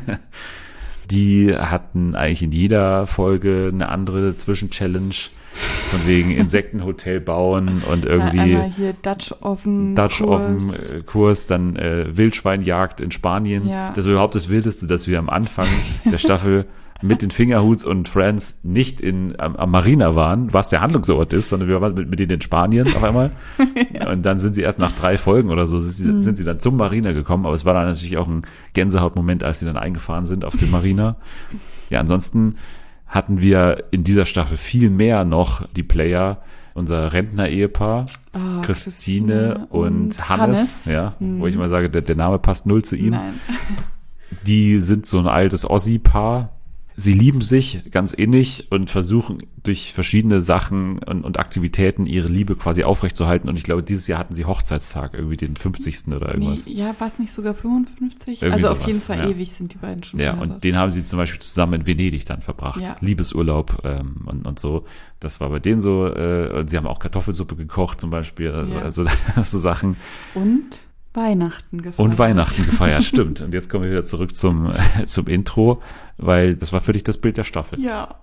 S1: Die hatten eigentlich in jeder Folge eine andere Zwischenchallenge. Von wegen Insektenhotel bauen und irgendwie
S2: einmal hier Dutch Oven
S1: Kurs, dann Wildschweinjagd in Spanien. Ja. Das war überhaupt das Wildeste, dass wir am Anfang der Staffel mit den Fingerhoots und Friends nicht am Marina waren, was der Handlungsort ist, sondern wir waren mit denen in Spanien auf einmal. Ja. Und dann sind sie erst nach 3 Folgen oder so, sind sie dann zum Marina gekommen. Aber es war dann natürlich auch ein Gänsehautmoment, als sie dann eingefahren sind auf den Marina. Ja, ansonsten hatten wir in dieser Staffel viel mehr noch die Player, unser Rentner-Ehepaar, Christine und Hannes. Ja, wo ich immer sage, der Name passt null zu ihm.
S2: Nein.
S1: Die sind so ein altes Ossi-Paar. Sie lieben sich ganz innig und versuchen durch verschiedene Sachen und Aktivitäten ihre Liebe quasi aufrechtzuerhalten. Und ich glaube, dieses Jahr hatten sie Hochzeitstag, irgendwie den 50. oder irgendwas.
S2: Nee, ja, war es nicht sogar 55?
S1: Irgendwie
S2: also
S1: sowas,
S2: auf jeden Fall ewig sind die beiden schon
S1: verheiratet. Und den haben sie zum Beispiel zusammen in Venedig dann verbracht. Ja. Liebesurlaub und so. Das war bei denen so. Und sie haben auch Kartoffelsuppe gekocht zum Beispiel. Also so Sachen.
S2: Und Weihnachten gefeiert.
S1: Stimmt. Und jetzt kommen wir wieder zurück zum Intro, weil das war für dich das Bild der Staffel.
S2: Ja.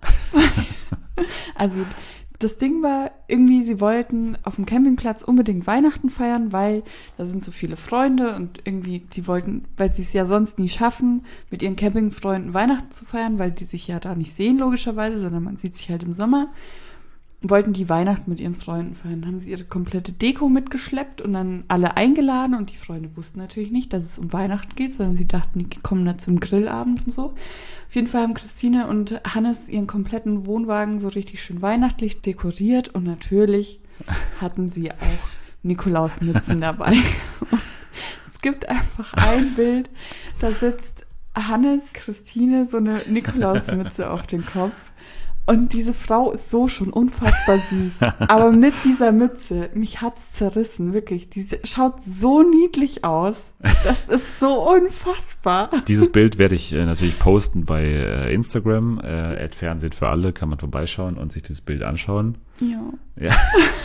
S2: Also das Ding war irgendwie, sie wollten auf dem Campingplatz unbedingt Weihnachten feiern, weil da sind so viele Freunde und irgendwie, die wollten, weil sie es ja sonst nie schaffen, mit ihren Campingfreunden Weihnachten zu feiern, weil die sich ja da nicht sehen logischerweise, sondern man sieht sich halt im Sommer. Wollten die Weihnachten mit ihren Freunden feiern, haben sie ihre komplette Deko mitgeschleppt und dann alle eingeladen und die Freunde wussten natürlich nicht, dass es um Weihnachten geht, sondern sie dachten, die kommen da zum Grillabend und so. Auf jeden Fall haben Christine und Hannes ihren kompletten Wohnwagen so richtig schön weihnachtlich dekoriert und natürlich hatten sie auch Nikolausmützen dabei. Und es gibt einfach ein Bild, da sitzt Hannes, Christine so eine Nikolausmütze auf den Kopf. Und diese Frau ist so schon unfassbar süß. Aber mit dieser Mütze, mich hat's zerrissen, wirklich. Die schaut so niedlich aus. Das ist so unfassbar.
S1: Dieses Bild werde ich natürlich posten bei Instagram. @Fernsehen für alle, kann man vorbeischauen und sich das Bild anschauen. Ja.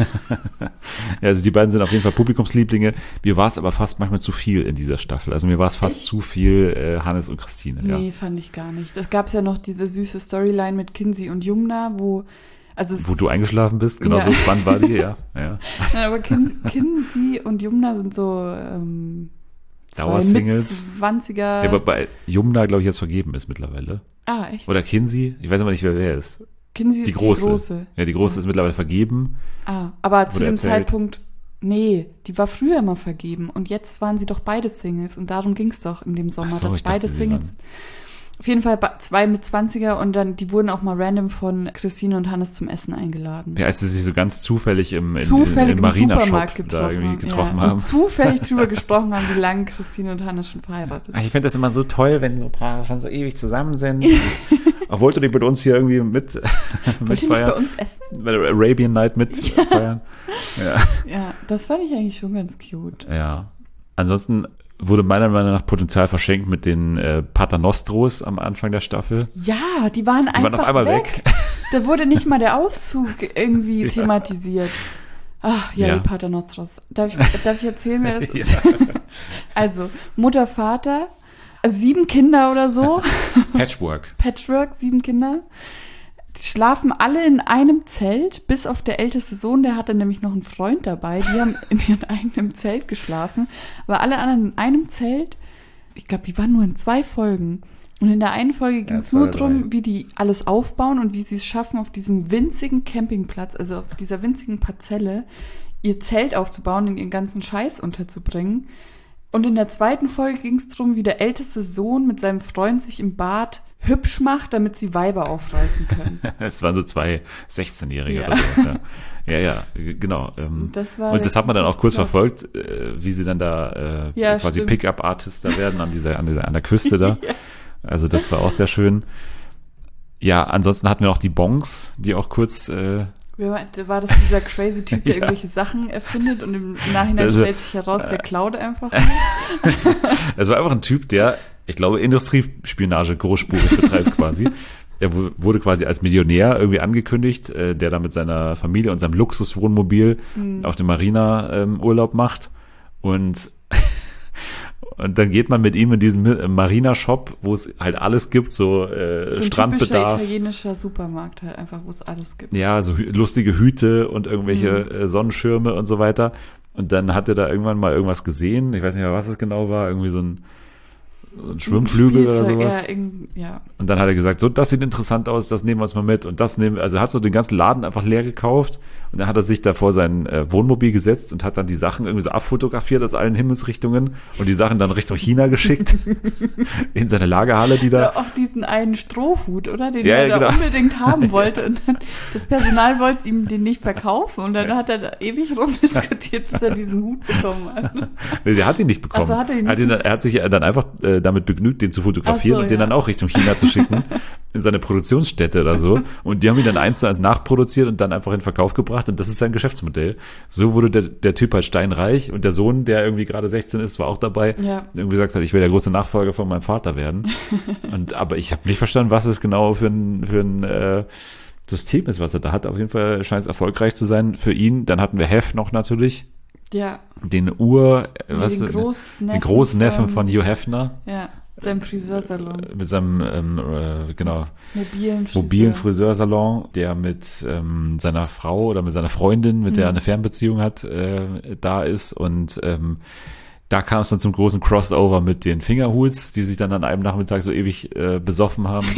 S1: Also die beiden sind auf jeden Fall Publikumslieblinge. Mir war es aber fast manchmal zu viel in dieser Staffel. Also mir war es fast zu viel Hannes und Christine.
S2: Nee, fand ich gar nicht. Es gab ja noch diese süße Storyline mit Kinsey und Jumna, wo
S1: du eingeschlafen bist, genau so spannend war die, ja.
S2: Aber Kinsey und Jumna sind so
S1: Dauersingles.
S2: 20er.
S1: Ja, aber bei Jumna, glaube ich, jetzt vergeben ist mittlerweile.
S2: Ah, echt?
S1: Oder Kinsey, ich weiß aber nicht, wer ist.
S2: Kinsey
S1: Die
S2: ist
S1: große.
S2: die große.
S1: Ja, die große ist mittlerweile vergeben.
S2: Ah, aber zu
S1: Wurde
S2: dem
S1: erzählt.
S2: Zeitpunkt, nee, die war früher immer vergeben und jetzt waren sie doch beide Singles und darum ging es doch in dem Sommer,
S1: Ach so,
S2: dass
S1: ich dachte,
S2: beide
S1: sie
S2: Singles. Auf jeden Fall 2 mit 20er und dann, die wurden auch mal random von Christine und Hannes zum Essen eingeladen.
S1: Ja, als sie sich so ganz zufällig im
S2: Im
S1: Marina-Shop
S2: Supermarkt
S1: da irgendwie getroffen
S2: ja.
S1: haben.
S2: Und zufällig drüber gesprochen haben, wie lange Christine und Hannes schon verheiratet
S1: Ach,
S2: sind.
S1: ich finde das immer so toll, wenn so Paare schon so ewig zusammen sind. Ach, wollt ihr nicht mit uns hier irgendwie
S2: Wollt ihr nicht bei uns essen?
S1: Bei der Arabian Night mitfeiern?
S2: Ja, das fand ich eigentlich schon ganz cute.
S1: Ja. Ansonsten wurde meiner Meinung nach Potenzial verschenkt mit den Paternostros am Anfang der Staffel.
S2: Ja, die waren
S1: Die waren auf einmal weg.
S2: Da wurde nicht mal der Auszug irgendwie thematisiert. Ach, ja,
S1: Ja.
S2: die Paternostros. Darf ich erzählen, wer das
S1: Ja.
S2: ist? Also, Mutter, Vater, 7 Kinder oder so.
S1: Patchwork.
S2: Patchwork, 7 Kinder. Die schlafen alle in einem Zelt, bis auf der älteste Sohn, der hatte nämlich noch einen Freund dabei. Die haben in ihrem eigenen Zelt geschlafen. Aber alle anderen in einem Zelt. Ich glaube, die waren nur in 2 Folgen. Und in der einen Folge ging es
S1: 2
S2: nur
S1: oder
S2: darum,
S1: 3.
S2: wie die alles aufbauen und wie sie es schaffen, auf diesem winzigen Campingplatz, also auf dieser winzigen Parzelle, ihr Zelt aufzubauen und ihren ganzen Scheiß unterzubringen. Und in der zweiten Folge ging es darum, wie der älteste Sohn mit seinem Freund sich im Bad hübsch macht, damit sie Weiber aufreißen können.
S1: Es waren so 2 16-Jährige
S2: Ja.
S1: oder sowas. Ja, genau.
S2: Das war
S1: Und das hat man dann auch kurz
S2: Plot.
S1: verfolgt, wie sie dann da
S2: Ja,
S1: quasi
S2: stimmt.
S1: Pickup-Artists da werden an der Küste da. Also das war auch sehr schön. Ja, ansonsten hatten wir noch die Bongs, die auch kurz
S2: War das dieser crazy Typ, der
S1: Ja.
S2: irgendwelche Sachen erfindet und im Nachhinein
S1: Also,
S2: stellt sich heraus, der klaut einfach?
S1: Es war einfach ein Typ, der, ich glaube, Industriespionage großspurig betreibt quasi. Er wurde quasi als Millionär irgendwie angekündigt, der da mit seiner Familie und seinem Luxuswohnmobil auf dem Marina Urlaub macht. Und dann geht man mit ihm in diesen Marina-Shop, wo es halt alles gibt, so,
S2: So ein typischer
S1: Strandbedarf.
S2: italienischer Supermarkt halt einfach, wo es alles gibt.
S1: Ja, so lustige Hüte und irgendwelche Sonnenschirme und so weiter. Und dann hat er da irgendwann mal irgendwas gesehen. Ich weiß nicht mehr, was es genau war. Irgendwie so ein Schwimmflügel oder
S2: Spielzeug,
S1: sowas.
S2: Ja.
S1: Und dann hat er gesagt, so, das sieht interessant aus, das nehmen wir uns mal mit. Und das nehmen wir, also er hat so den ganzen Laden einfach leer gekauft. Und dann hat er sich da vor sein Wohnmobil gesetzt und hat dann die Sachen irgendwie so abfotografiert aus allen Himmelsrichtungen und die Sachen dann Richtung China geschickt. In seine Lagerhalle, die da.
S2: Ja, auch diesen einen Strohhut, oder? Den
S1: Ja,
S2: er
S1: genau.
S2: da unbedingt haben wollte. Und dann, das Personal wollte ihm den nicht verkaufen. Und dann hat er da ewig rumdiskutiert, bis er diesen Hut bekommen hat.
S1: Nee, der hat ihn nicht bekommen.
S2: Ach so, hat er ihn nicht
S1: er hat sich dann einfach damit begnügt, den zu fotografieren
S2: Ach so,
S1: und den
S2: ja.
S1: dann auch Richtung China zu schicken, in seine Produktionsstätte oder so. Und die haben ihn dann 1:1 nachproduziert und dann einfach in den Verkauf gebracht. Und das ist sein Geschäftsmodell. So wurde der Typ halt steinreich. Und der Sohn, der irgendwie gerade 16 ist, war auch dabei.
S2: Ja.
S1: Irgendwie gesagt hat, ich will der große Nachfolger von meinem Vater werden. Aber ich habe nicht verstanden, was es genau für ein System ist, was er da hat. Auf jeden Fall scheint es erfolgreich zu sein für ihn. Dann hatten wir Hef noch natürlich.
S2: Ja.
S1: Den
S2: Den Großneffen
S1: den Großneffen von Hugh Hefner
S2: Ja, seinem Friseursalon.
S1: mit seinem
S2: Mobilen
S1: Friseursalon, der mit seiner Frau oder mit seiner Freundin, mit der er eine Fernbeziehung hat, da ist. Und da kam es dann zum großen Crossover mit den Fingerhuls, die sich dann an einem Nachmittag so ewig besoffen haben.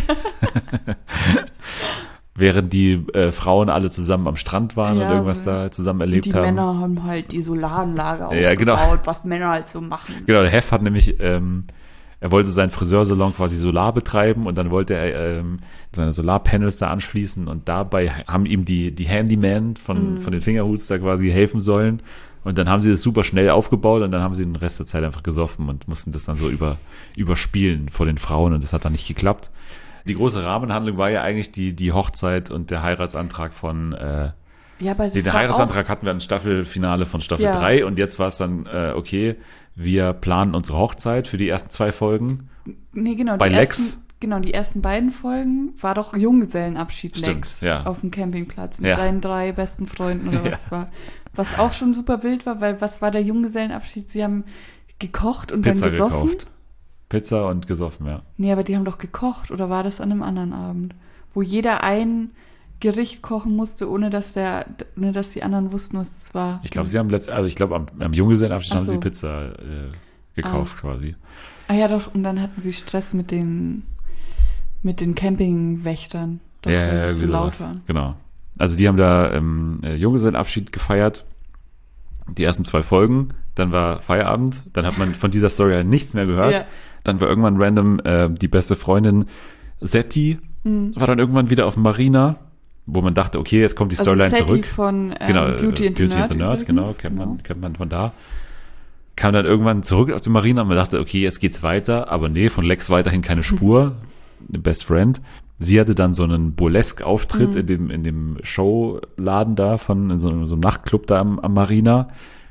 S1: Während die Frauen alle zusammen am Strand waren
S2: Ja,
S1: und irgendwas
S2: so.
S1: da zusammen
S2: Und
S1: erlebt
S2: die
S1: haben.
S2: Männer haben halt die Solaranlage
S1: Ja,
S2: aufgebaut,
S1: genau.
S2: was Männer halt so machen.
S1: Genau, der Hef hat nämlich, er wollte seinen Friseursalon quasi solar betreiben und dann wollte er seine Solarpanels da anschließen und dabei haben ihm die Handyman von den Fingerhuts da quasi helfen sollen und dann haben sie das super schnell aufgebaut und dann haben sie den Rest der Zeit einfach gesoffen und mussten das dann so überspielen vor den Frauen und das hat dann nicht geklappt. Die große Rahmenhandlung war ja eigentlich die Hochzeit und der Heiratsantrag von
S2: Ja, aber es
S1: den
S2: war
S1: Heiratsantrag hatten wir im Staffelfinale von Staffel
S2: Ja.
S1: 3 und jetzt war es dann, okay, wir planen unsere Hochzeit für die ersten 2 Folgen.
S2: Nee, genau.
S1: Bei
S2: die
S1: Lex?
S2: Die ersten beiden Folgen war doch Junggesellenabschied
S1: Stimmt,
S2: Lex
S1: ja.
S2: auf dem Campingplatz mit
S1: Ja.
S2: seinen 3 besten Freunden oder was
S1: Ja.
S2: war. Was auch schon super wild war, weil was war der Junggesellenabschied? Sie haben gekocht und
S1: Pizza
S2: dann gesoffen.
S1: gekauft. Pizza und gesoffen, ja.
S2: Nee, aber die haben doch gekocht oder war das an einem anderen Abend? Wo jeder ein Gericht kochen musste, ohne dass die anderen wussten, was das war.
S1: Ich glaube, sie haben am Junggesellenabschied
S2: Ach
S1: haben
S2: so.
S1: sie Pizza gekauft quasi.
S2: Ah ja, doch, und dann hatten sie Stress mit den Campingwächtern. Doch,
S1: Ja,
S2: weil sie
S1: irgendwie
S2: zu laut
S1: sowas.
S2: waren.
S1: Genau. Also die haben da Junggesellenabschied gefeiert. Die ersten 2 Folgen, dann war Feierabend, dann hat man von dieser Story halt nichts mehr gehört.
S2: Ja.
S1: Dann war irgendwann random die beste Freundin Setti, war dann irgendwann wieder auf Marina, wo man dachte, okay, jetzt kommt die Storyline
S2: Setti
S1: zurück.
S2: von
S1: Genau,
S2: Beauty and the Nerd, übrigens.
S1: genau, kennt man von da. Kam dann irgendwann zurück auf die Marina und man dachte, okay, jetzt geht's weiter, aber nee, von Lex weiterhin keine Spur. Eine Best Friend. Sie hatte dann so einen Burlesque-Auftritt in dem Showladen da in so einem Nachtclub da am Marina.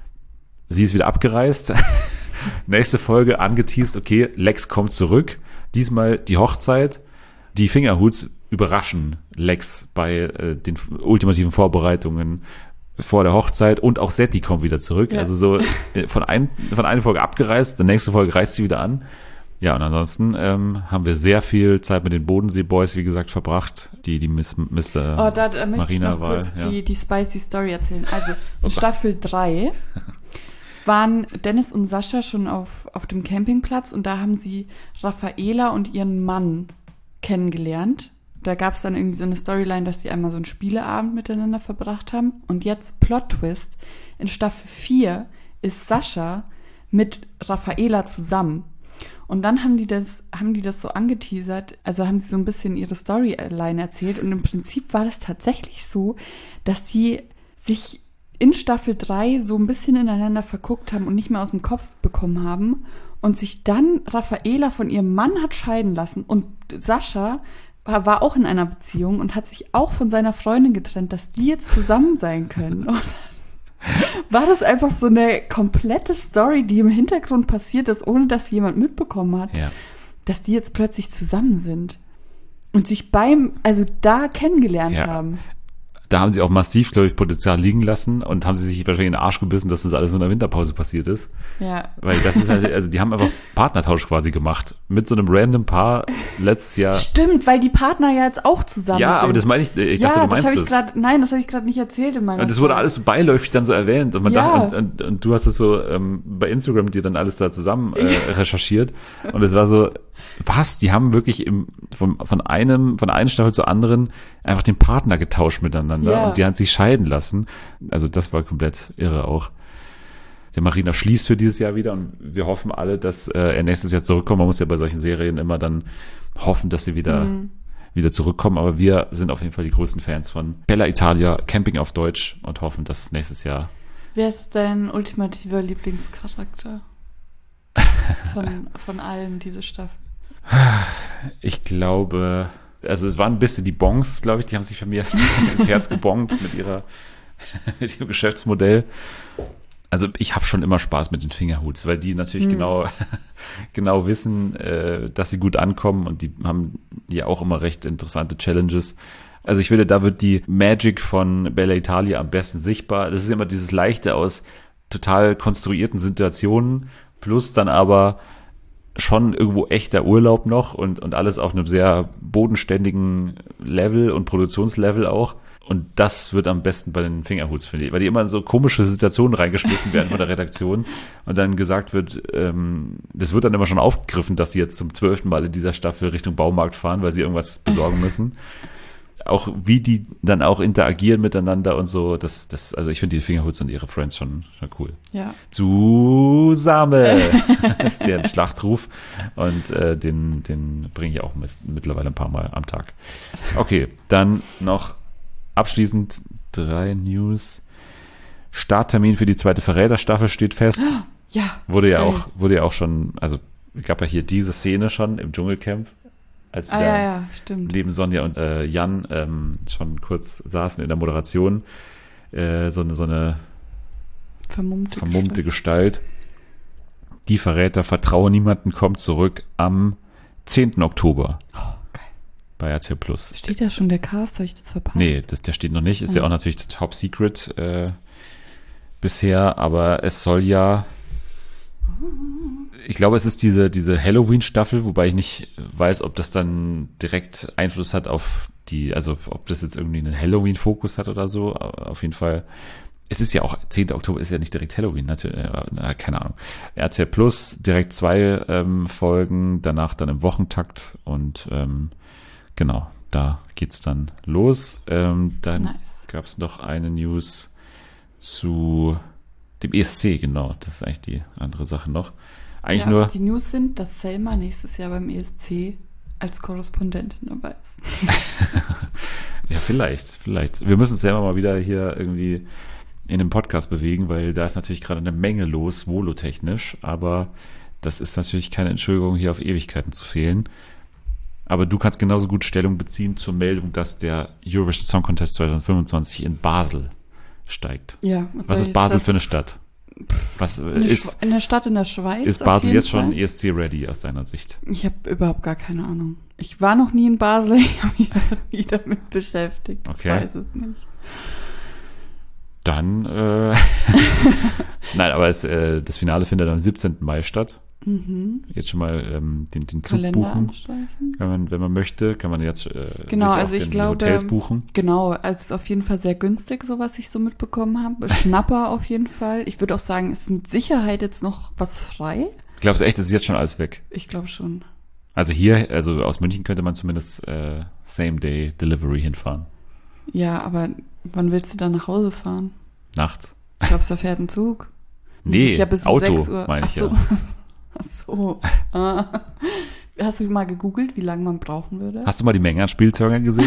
S1: Sie ist wieder abgereist. Nächste Folge angeteast, okay, Lex kommt zurück. Diesmal die Hochzeit. Die Fingerhuts überraschen Lex bei den ultimativen Vorbereitungen vor der Hochzeit und auch Setti kommt wieder zurück.
S2: Ja.
S1: Also so von einer Folge abgereist, der nächste Folge reist sie wieder an. Ja, und ansonsten haben wir sehr viel Zeit mit den Bodensee-Boys, wie gesagt, verbracht, die
S2: da möchte ich
S1: Marina
S2: noch
S1: Wahl.
S2: kurz
S1: Ja.
S2: die spicy Story erzählen. Also in
S1: Gott.
S2: Staffel 3 waren Dennis und Sascha schon auf dem Campingplatz und da haben sie Raffaela und ihren Mann kennengelernt. Da gab es dann irgendwie so eine Storyline, dass die einmal so einen Spieleabend miteinander verbracht haben. Und jetzt Plot-Twist. In Staffel 4 ist Sascha mit Raffaela zusammen. Und dann haben die das so angeteasert, also haben sie so ein bisschen ihre Storyline erzählt. Und im Prinzip war das tatsächlich so, dass sie sich in Staffel 3 so ein bisschen ineinander verguckt haben und nicht mehr aus dem Kopf bekommen haben. Und sich dann Raffaela von ihrem Mann hat scheiden lassen. Und Sascha war auch in einer Beziehung und hat sich auch von seiner Freundin getrennt, dass die jetzt zusammen sein können. Und war das einfach so eine komplette Story, die im Hintergrund passiert ist, ohne dass jemand mitbekommen hat,
S1: Ja.
S2: dass die jetzt plötzlich zusammen sind und sich da kennengelernt
S1: Ja.
S2: haben.
S1: Da haben sie auch massiv, glaube ich, Potenzial liegen lassen und haben sie sich wahrscheinlich in den Arsch gebissen, dass das alles in der Winterpause passiert ist.
S2: Ja.
S1: Weil das ist halt, also die haben einfach Partnertausch quasi gemacht. Mit so einem random Paar letztes Jahr.
S2: Stimmt, weil die Partner ja jetzt auch zusammen
S1: Ja,
S2: sind.
S1: aber das meine ich dachte, du meinst das.
S2: Nein, das habe ich gerade nicht erzählt in meiner
S1: Und das wurde
S2: Story.
S1: alles so beiläufig dann so erwähnt und man
S2: Ja.
S1: dachte, und du hast es so bei Instagram dir dann alles da zusammen recherchiert und es war so, was? Die haben wirklich von einer Staffel zur anderen einfach den Partner getauscht miteinander
S2: Ja.
S1: und die haben sich scheiden lassen. Also das war komplett irre auch. Der Marina schließt für dieses Jahr wieder und wir hoffen alle, dass er nächstes Jahr zurückkommt. Man muss ja bei solchen Serien immer dann hoffen, dass sie wieder zurückkommen. Aber wir sind auf jeden Fall die größten Fans von Bella Italia, Camping auf Deutsch und hoffen, dass nächstes Jahr.
S2: Wer ist dein ultimativer Lieblingscharakter von allen diese Staffel?
S1: Ich glaube, also es waren ein bisschen die Bongs, glaube ich, die haben sich bei mir ins Herz gebongt mit ihrem Geschäftsmodell. Also ich habe schon immer Spaß mit den Fingerhuts, weil die natürlich genau wissen, dass sie gut ankommen und die haben ja auch immer recht interessante Challenges. Also ich finde, da wird die Magic von Bella Italia am besten sichtbar. Das ist immer dieses Leichte aus total konstruierten Situationen plus dann aber schon irgendwo echter Urlaub noch und alles auf einem sehr bodenständigen Level und Produktionslevel auch. Und das wird am besten bei den Fingerhuts, finde ich, weil die immer in so komische Situationen reingeschmissen werden von der Redaktion und dann gesagt wird, das wird dann immer schon aufgegriffen, dass sie jetzt zum 12. Mal in dieser Staffel Richtung Baumarkt fahren, weil sie irgendwas besorgen müssen. Auch wie die dann auch interagieren miteinander und so, also ich finde die Fingerhuts und ihre Friends schon cool.
S2: Ja.
S1: Zusammen ist der Schlachtruf und den bringe ich auch mittlerweile ein paar Mal am Tag. Okay, dann noch abschließend 3 News. Starttermin für die 2. Verräterstaffel steht fest.
S2: Ja.
S1: Wurde ja auch schon, also gab ja hier diese Szene schon im Dschungelcamp, als sie da
S2: stimmt.
S1: neben Sonja und Jan schon kurz saßen in der Moderation. So eine vermummte Gestalt. Die Verräter vertraue niemanden, kommt zurück am 10. Oktober.
S2: Oh, geil.
S1: Bei RTL Plus.
S2: Steht da schon der Cast? Habe ich das verpasst?
S1: Nee, der steht noch nicht. Ist ja auch natürlich Top Secret bisher, aber es soll ja, ich glaube, es ist diese Halloween-Staffel, wobei ich nicht weiß, ob das dann direkt Einfluss hat auf also ob das jetzt irgendwie einen Halloween-Fokus hat oder so. Auf jeden Fall Es ist ja auch, 10. Oktober ist ja nicht direkt Halloween, natürlich, keine Ahnung. RTL Plus, direkt 2 Folgen, danach dann im Wochentakt und genau, da geht's dann los. Dann
S2: Nice.
S1: gab es noch eine News zu dem ESC, genau, das ist eigentlich die andere Sache noch. Eigentlich
S2: Ja,
S1: nur,
S2: die News sind, dass Selma nächstes Jahr beim ESC als Korrespondentin dabei ist.
S1: ja, vielleicht. Wir müssen es selber mal wieder hier irgendwie in dem Podcast bewegen, weil da ist natürlich gerade eine Menge los, volotechnisch, aber das ist natürlich keine Entschuldigung, hier auf Ewigkeiten zu fehlen. Aber du kannst genauso gut Stellung beziehen zur Meldung, dass der Eurovision Song Contest 2025 in Basel steigt.
S2: Ja,
S1: Was ist Basel für eine Stadt? Was ist
S2: eine Stadt in der Schweiz?
S1: Ist
S2: auf
S1: Basel
S2: jeden
S1: jetzt schon
S2: Fall.
S1: ESC-ready aus deiner Sicht?
S2: Ich habe überhaupt gar keine Ahnung. Ich war noch nie in Basel, ich habe mich noch nie damit beschäftigt.
S1: Okay.
S2: Ich weiß es nicht.
S1: Dann, nein, aber das Finale findet am 17. Mai statt. Jetzt schon mal den Zug
S2: Kalender
S1: buchen.
S2: anstreichen.
S1: Wenn man möchte, kann man jetzt
S2: Genau,
S1: sich
S2: also
S1: auch
S2: ich
S1: die
S2: glaube,
S1: Hotels buchen.
S2: Genau, also es ist auf jeden Fall sehr günstig, so was ich so mitbekommen habe. Schnapper auf jeden Fall. Ich würde auch sagen, ist mit Sicherheit jetzt noch was frei.
S1: Glaubst du echt, ist jetzt schon alles weg?
S2: Ich glaube schon.
S1: Also hier, also aus München könnte man zumindest Same-Day-Delivery hinfahren.
S2: Ja, aber wann willst du dann nach Hause fahren?
S1: Nachts.
S2: Glaubst du, da fährt ein Zug?
S1: Nee,
S2: Ich ja bis um
S1: Auto,
S2: 6 Uhr.
S1: meine ich
S2: Ach so.
S1: ja.
S2: Ach so. Ah. Hast du mal gegoogelt, wie lange man brauchen würde?
S1: Hast du mal die Menge an Spielzeugen gesehen?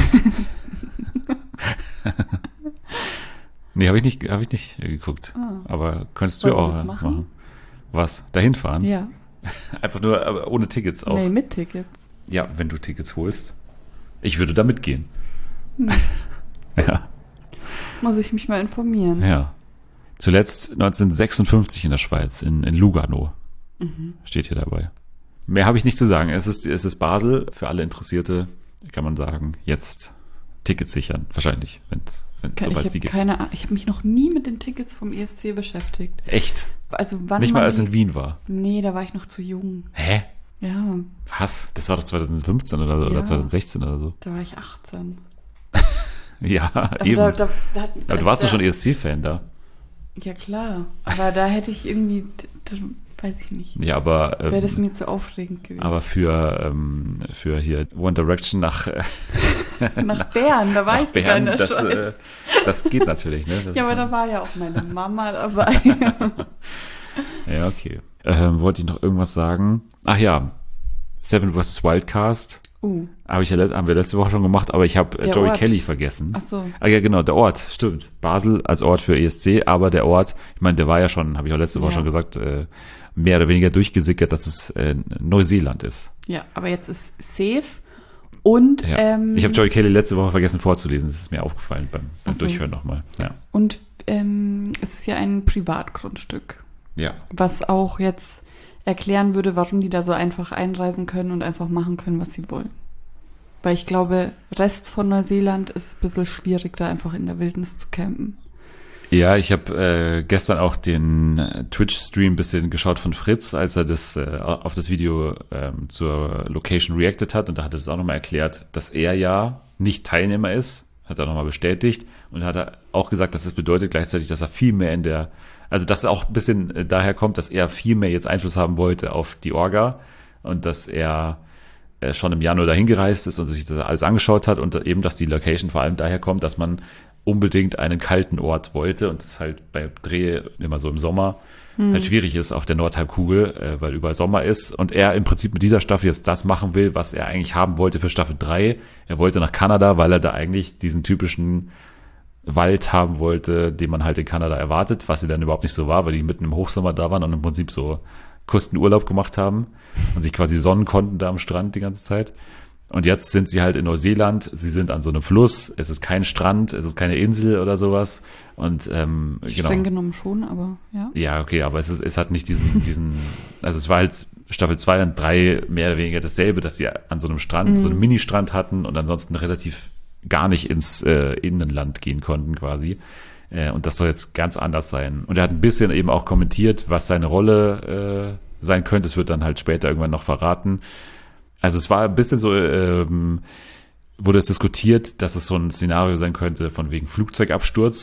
S1: Nee, habe ich nicht geguckt.
S2: Ah.
S1: Aber könntest du ja
S2: Wollen wir
S1: auch
S2: das machen?
S1: Was? Dahin fahren?
S2: Ja.
S1: Einfach nur, aber ohne Tickets auch.
S2: Nee, mit Tickets.
S1: Ja, wenn du Tickets holst. Ich würde da mitgehen.
S2: Hm.
S1: Ja.
S2: Muss ich mich mal informieren.
S1: Ja. Zuletzt 1956 in der Schweiz, in Lugano. Steht hier dabei. Mehr habe ich nicht zu sagen. Es ist Basel. Für alle Interessierte kann man sagen, jetzt Tickets sichern. Wahrscheinlich, sobald es die gibt.
S2: Keine Ahnung. Ich habe mich noch nie mit den Tickets vom ESC beschäftigt.
S1: Echt?
S2: Also wann
S1: Nicht mal,
S2: man
S1: als es
S2: die-
S1: in Wien war.
S2: Nee, da war ich noch zu jung.
S1: Hä?
S2: Ja,
S1: Was? Das war doch 2015 oder
S2: Ja.
S1: 2016 oder so.
S2: da war ich 18.
S1: Ja,
S2: Aber
S1: eben.
S2: da hat-
S1: Aber du warst doch
S2: da-
S1: schon ESC-Fan da.
S2: Ja, klar. Aber da hätte ich irgendwie, weiß ich nicht.
S1: Ja, aber
S2: Wäre das mir zu aufregend gewesen.
S1: aber für hier One Direction nach
S2: Nach Bern, da war ich sogar in der Schweiz.
S1: das geht natürlich, ne? Das
S2: Ja,
S1: ist
S2: aber
S1: dann-
S2: da war ja auch meine Mama dabei.
S1: Ja, okay. Wollte ich noch irgendwas sagen? Ach ja, Seven vs. Wildcast. Haben wir letzte Woche schon gemacht, aber ich habe
S2: Der
S1: Joey
S2: Ort.
S1: Kelly vergessen.
S2: Ach so.
S1: Ah ja, genau, der Ort, stimmt. Basel als Ort für ESC, aber der Ort, ich meine, der war ja schon, habe ich auch letzte Woche
S2: Ja.
S1: schon gesagt, mehr oder weniger durchgesickert, dass es Neuseeland ist.
S2: Ja, aber jetzt ist safe. Und,
S1: Ja. Ich habe Joey Kelly letzte Woche vergessen vorzulesen, das ist mir aufgefallen beim
S2: Ach so.
S1: Durchhören nochmal. Ja.
S2: und es ist ja ein Privatgrundstück,
S1: Ja.
S2: was auch jetzt erklären würde, warum die da so einfach einreisen können und einfach machen können, was sie wollen. Weil ich glaube, Rest von Neuseeland ist ein bisschen schwierig, da einfach in der Wildnis zu campen.
S1: Ja, ich habe gestern auch den Twitch-Stream ein bisschen geschaut von Fritz, als er auf das Video zur Location reacted hat, und da hat er das auch nochmal erklärt, dass er ja nicht Teilnehmer ist, hat er nochmal bestätigt, und hat er auch gesagt, dass das bedeutet gleichzeitig, dass er viel mehr also dass er auch ein bisschen daher kommt, dass er viel mehr jetzt Einfluss haben wollte auf die Orga, und dass er schon im Januar dahin gereist ist und sich das alles angeschaut hat, und eben, dass die Location vor allem daher kommt, dass man unbedingt einen kalten Ort wollte, und das halt bei Dreh immer so im Sommer halt schwierig ist auf der Nordhalbkugel, weil überall Sommer ist, und er im Prinzip mit dieser Staffel jetzt das machen will, was er eigentlich haben wollte für Staffel 3. Er wollte nach Kanada, weil er da eigentlich diesen typischen Wald haben wollte, den man halt in Kanada erwartet, was sie dann überhaupt nicht so war, weil die mitten im Hochsommer da waren und im Prinzip so Kustenurlaub gemacht haben und sich quasi sonnen konnten da am Strand die ganze Zeit. Und jetzt sind sie halt in Neuseeland, sie sind an so einem Fluss, es ist kein Strand, es ist keine Insel oder sowas. Und genau.
S2: Streng genommen schon, aber ja.
S1: Ja, okay, aber es hat nicht diesen, also es war halt Staffel 2 und 3 mehr oder weniger dasselbe, dass sie an so einem Strand, so einen Mini-Strand hatten und ansonsten relativ gar nicht ins Innenland gehen konnten quasi. Und das soll jetzt ganz anders sein. Und er hat ein bisschen eben auch kommentiert, was seine Rolle sein könnte. Es wird dann halt später irgendwann noch verraten. Also es war ein bisschen so, wurde es diskutiert, dass es so ein Szenario sein könnte von wegen Flugzeugabsturz,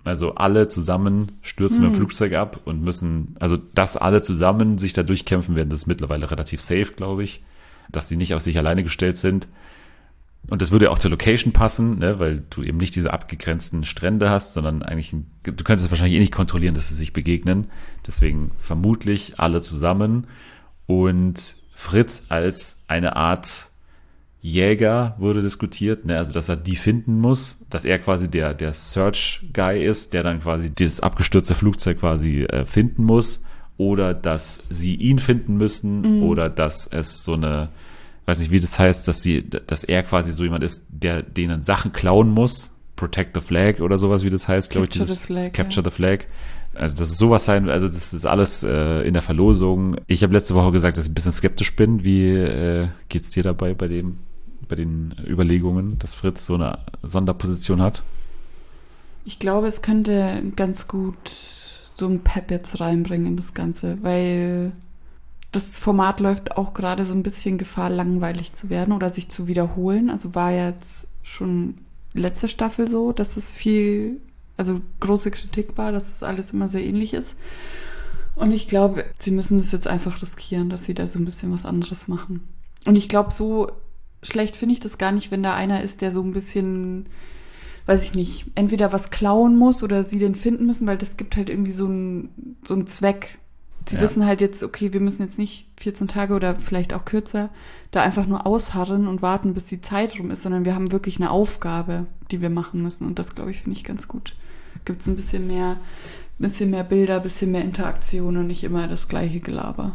S1: Also alle zusammen stürzen mit dem Flugzeug ab und müssen, also dass alle zusammen sich da durchkämpfen werden, das ist mittlerweile relativ safe, glaube ich, dass die nicht auf sich alleine gestellt sind. Und das würde ja auch zur Location passen, ne, weil du eben nicht diese abgegrenzten Strände hast, sondern eigentlich, du könntest es wahrscheinlich eh nicht kontrollieren, dass sie sich begegnen. Deswegen vermutlich alle zusammen. Und Fritz als eine Art Jäger wurde diskutiert, ne, also dass er die finden muss, dass er quasi der Search-Guy ist, der dann quasi dieses abgestürzte Flugzeug quasi finden muss, oder dass sie ihn finden müssen, oder dass es so eine, weiß nicht, wie das heißt, dass er quasi so jemand ist, der denen Sachen klauen muss, Protect the Flag oder sowas, wie das heißt, glaube ich. Capture the Flag. Also das ist sowas sein, also das ist alles in der Verlosung. Ich habe letzte Woche gesagt, dass ich ein bisschen skeptisch bin. Wie geht's dir dabei bei den Überlegungen, dass Fritz so eine Sonderposition hat?
S2: Ich glaube, es könnte ganz gut so ein Pep jetzt reinbringen in das Ganze, weil das Format läuft auch gerade so ein bisschen Gefahr, langweilig zu werden oder sich zu wiederholen. Also war jetzt schon letzte Staffel so, dass es also große Kritik war, dass es alles immer sehr ähnlich ist. Und ich glaube, sie müssen das jetzt einfach riskieren, dass sie da so ein bisschen was anderes machen. Und ich glaube, so schlecht finde ich das gar nicht, wenn da einer ist, der so ein bisschen, weiß ich nicht, entweder was klauen muss oder sie den finden müssen, weil das gibt halt irgendwie so einen Zweck. Sie wissen halt jetzt, okay, wir müssen jetzt nicht 14 Tage oder vielleicht auch kürzer da einfach nur ausharren und warten, bis die Zeit rum ist, sondern wir haben wirklich eine Aufgabe, die wir machen müssen. Und das, glaube ich, finde ich ganz gut. Gibt es ein bisschen mehr Bilder, ein bisschen mehr Interaktion und nicht immer das gleiche Gelaber.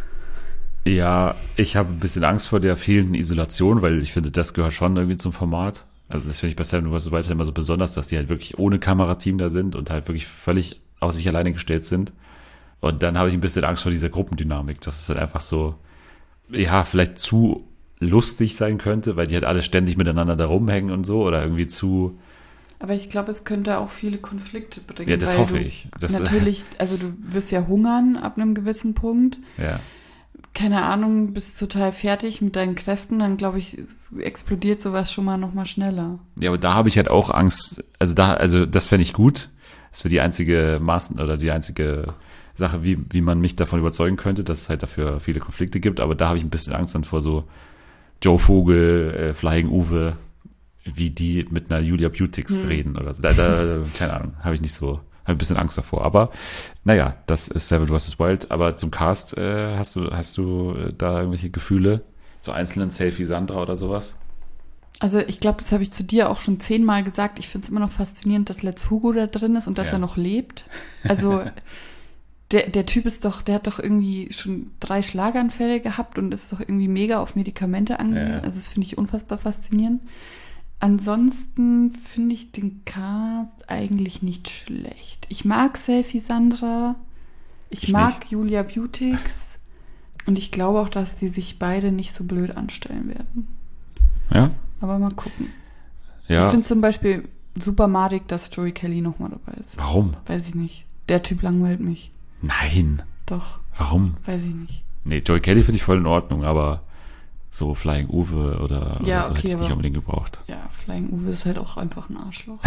S1: Ja, ich habe ein bisschen Angst vor der fehlenden Isolation, weil ich finde, das gehört schon irgendwie zum Format. Also das finde ich bei Seven vs. Wild immer so besonders, dass die halt wirklich ohne Kamerateam da sind und halt wirklich völlig auf sich alleine gestellt sind. Und dann habe ich ein bisschen Angst vor dieser Gruppendynamik, dass es halt einfach so, ja, vielleicht zu lustig sein könnte, weil die halt alle ständig miteinander da rumhängen und so, oder irgendwie zu...
S2: Aber ich glaube, es könnte auch viele Konflikte bringen.
S1: Ja, das hoffe ich.
S2: Natürlich, also du wirst ja hungern ab einem gewissen Punkt.
S1: Ja.
S2: Keine Ahnung, bist total fertig mit deinen Kräften, dann glaube ich, explodiert sowas schon mal noch mal schneller.
S1: Ja, aber da habe ich halt auch Angst, also das fände ich gut. Das wäre die einzige die einzige Sache, wie man mich davon überzeugen könnte, dass es halt dafür viele Konflikte gibt, aber da habe ich ein bisschen Angst dann vor so Joe Vogel, Flying Uwe, wie die mit einer Julia Butix reden oder so. Keine Ahnung, habe ich ein bisschen Angst davor. Aber naja, das ist Seven vs. Wild. Aber zum Cast hast du da irgendwelche Gefühle zu einzelnen Selfie Sandra oder sowas?
S2: Also ich glaube, das habe ich zu dir auch schon 10-mal gesagt. Ich finde es immer noch faszinierend, dass Let's Hugo da drin ist und dass er noch lebt. Also der Typ der hat doch irgendwie schon 3 Schlaganfälle gehabt und ist doch irgendwie mega auf Medikamente angewiesen. Ja. Also das finde ich unfassbar faszinierend. Ansonsten finde ich den Cast eigentlich nicht schlecht. Ich mag Selfie Sandra. Ich mag nicht. Julia Butix. Und ich glaube auch, dass die sich beide nicht so blöd anstellen werden.
S1: Ja.
S2: Aber mal gucken.
S1: Ja.
S2: Ich finde zum Beispiel super madig, dass Joey Kelly nochmal dabei ist.
S1: Warum?
S2: Weiß ich nicht. Der Typ langweilt mich.
S1: Nein.
S2: Doch.
S1: Warum?
S2: Weiß ich nicht.
S1: Nee, Joey Kelly finde ich voll in Ordnung, aber so Flying Uwe oder so hätte ich nicht unbedingt gebraucht.
S2: Ja, Flying Uwe ist halt auch einfach ein Arschloch.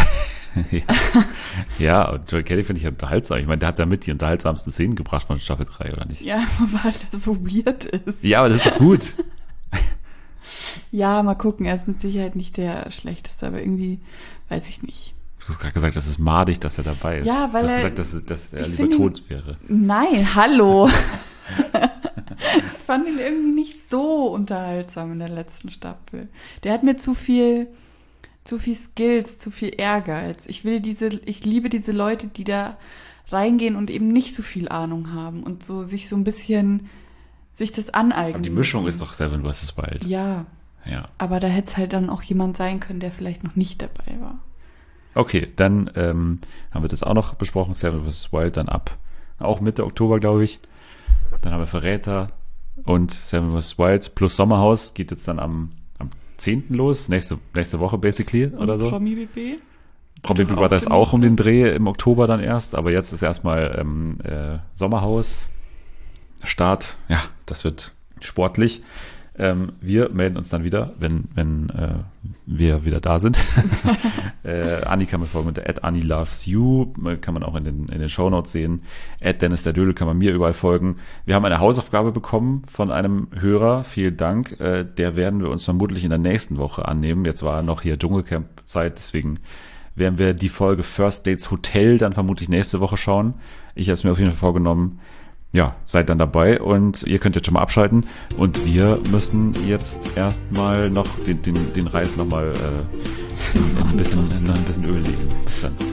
S1: Ja, und Joey Kelly finde ich unterhaltsam. Ich meine, der hat da mit die unterhaltsamsten Szenen gebracht von Staffel 3, oder nicht?
S2: Ja, weil er so weird ist.
S1: Ja, aber das ist doch gut.
S2: Ja, mal gucken. Er ist mit Sicherheit nicht der Schlechteste, aber irgendwie, weiß ich nicht.
S1: Du hast gerade gesagt, das ist madig, dass er dabei ist.
S2: Ja, weil
S1: du hast gesagt, dass er lieber tot wäre. Nein,
S2: hallo. Ich fand ihn irgendwie nicht so unterhaltsam in der letzten Staffel. Der hat mir zu viel Skills, zu viel Ehrgeiz. Ich liebe diese Leute, die da reingehen und eben nicht so viel Ahnung haben und so sich so ein bisschen sich das aneignen.
S1: Aber die Mischung ist doch Seven vs. Wild.
S2: Ja. Aber da hätte es halt dann auch jemand sein können, der vielleicht noch nicht dabei war.
S1: Okay, dann haben wir das auch noch besprochen, Seven vs. Wild, dann auch Mitte Oktober, glaube ich. Dann haben wir Verräter und Seven vs. Wild plus Sommerhaus geht jetzt dann am 10. los, nächste Woche basically und oder so.
S2: Promi BB.
S1: Promi BB war das auch um den Dreh im Oktober dann erst, aber jetzt ist erstmal Sommerhaus Start. Ja, das wird sportlich. Wir melden uns dann wieder, wenn wir wieder da sind. Anni kann man folgen mit @AnniLovesYou, kann man auch in den Shownotes sehen. @DennisDerDödel kann man mir überall folgen. Wir haben eine Hausaufgabe bekommen von einem Hörer, vielen Dank. Der werden wir uns vermutlich in der nächsten Woche annehmen. Jetzt war noch hier Dschungelcamp-Zeit, deswegen werden wir die Folge First Dates Hotel dann vermutlich nächste Woche schauen. Ich habe es mir auf jeden Fall vorgenommen. Ja, seid dann dabei und ihr könnt jetzt schon mal abschalten und wir müssen jetzt erstmal noch den Reis nochmal ein bisschen Öl legen. Bis dann.